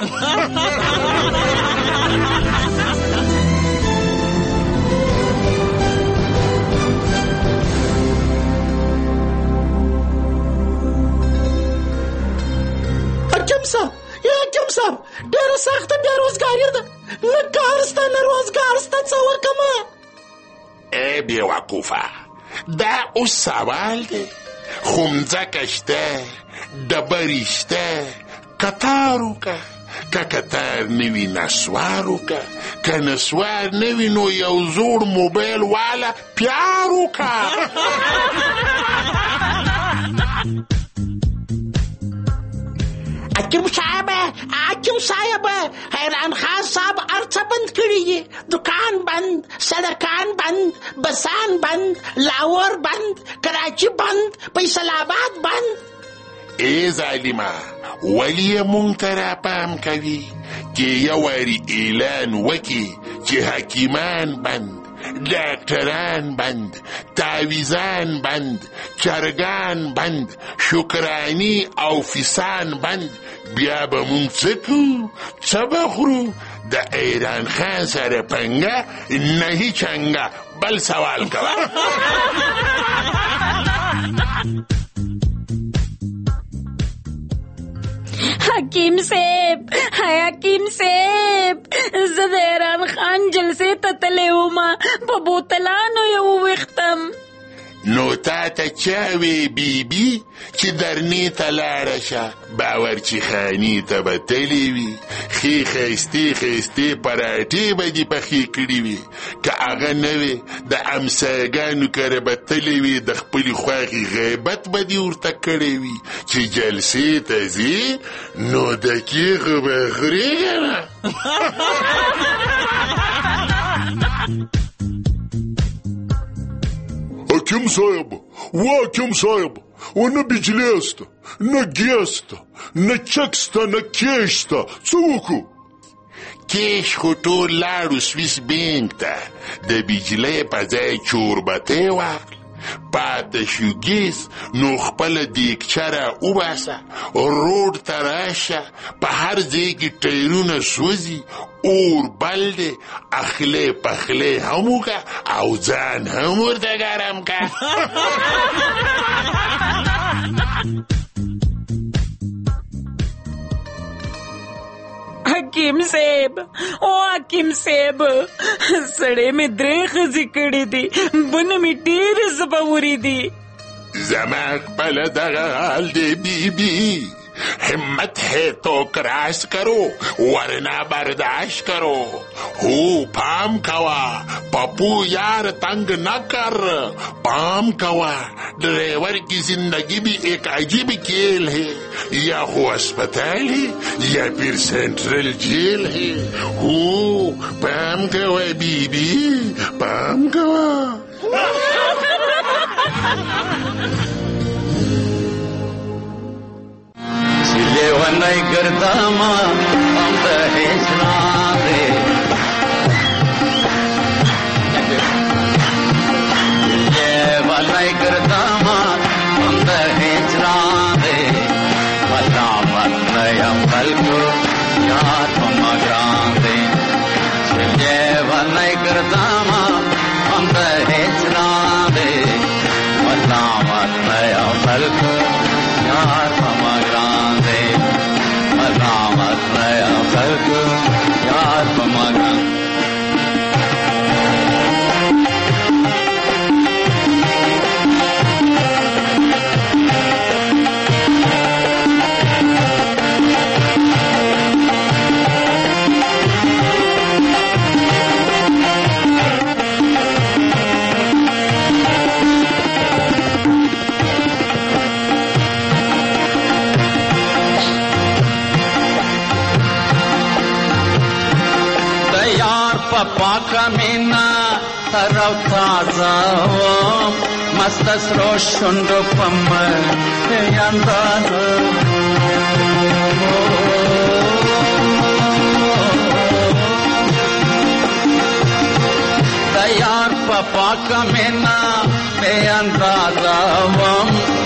Speaker 12: حاکم صاحب ډېره سخته بېروزګاري ده نه کار شته نه روزګار شته څه وکړمه
Speaker 11: ای بېوقوفه دا اوس سوال دی خو مځکه شته ډبرې شته کتار وکړه که کتار نه وي نسوار وکړه که نسوار نه وي نو یو زوړ موبایل والا پیار وکړه
Speaker 12: حاکم صاحب حیران خان صاحب ارڅه بند کړي دي دکان بند سړکان بند بسان بند لاهور بند کراچي بند فیصل آباد بند
Speaker 11: ای ظالمه ولې مونږ ته راپام کوي چې یو واري اعلان وکړي چې حکیمان بند ډاکټران بند تعویزان بند چرګان بند شکرانی او فیسان بند بیا به مونږ څه کوو څه به خورو د ایران خان سره پنګه نه چنګه بل سوال کوه
Speaker 10: حکیم صاحب زه د ایران خان جلسې ته تللی ومه په بوتلانو یې وویښتم
Speaker 11: نو تا ته چا وی بیبي چې درنې ته لاړه شه باورچي خاني ته به تللی وي ښې ښایستې پراټې به دې پخې کړي وي که هغه نه وې د امساګانو کره به تللی وي د خپلې خواښې غیبت به دې ورته کړی وي چې جلسې ته ځې نو دقیقه به خورې که نه
Speaker 6: حاکم صاحب و نه بجلی است نه ګیس ته نه چکس ته نه کیش ته څه وکړو
Speaker 11: کیش خو ټول لاړو سویس بینک ته د بجلی په ځای چوربتۍ واخله پاته شو ګیس نو خپله دیګچه را وباسه روډ ته راشه په هر ځای کې ټایرونه سوځي اور بل دی اخلی پخلی هم وکړه او ځان هم ورته ګرم کړه
Speaker 10: حکیم صاحب سړی مې درې ښځې کړې دي بونه مې ډېرې زبورې دي
Speaker 11: زما خپله دغه حال دی بیبي हिम्मत है तो क्रॉस करो वरना बर्दाश्त करो। हो पाम कवा पप्पू यार तंग न कर, पाम कवा ड्राइवर की जिंदगी भी एक अजीब खेल है, या हो अस्पताल है या फिर सेंट्रल जेल है। हो पाम कवा बीबी पाम कवा।
Speaker 15: नहीं करता माँ हम दहेजना दे, ये नहीं करता माँ हम दहेजना दे, भला मत नया पल को याद मगरा दे। ये नहीं करता माँ हम दहेजना दे, भला मत नया पल को याद मगरा दे। मत नया फर्क याद मगरा। पाक मीना तरव ताजा मस्तस रोशुंड पम यंदान तैयार पाक मीना यंदान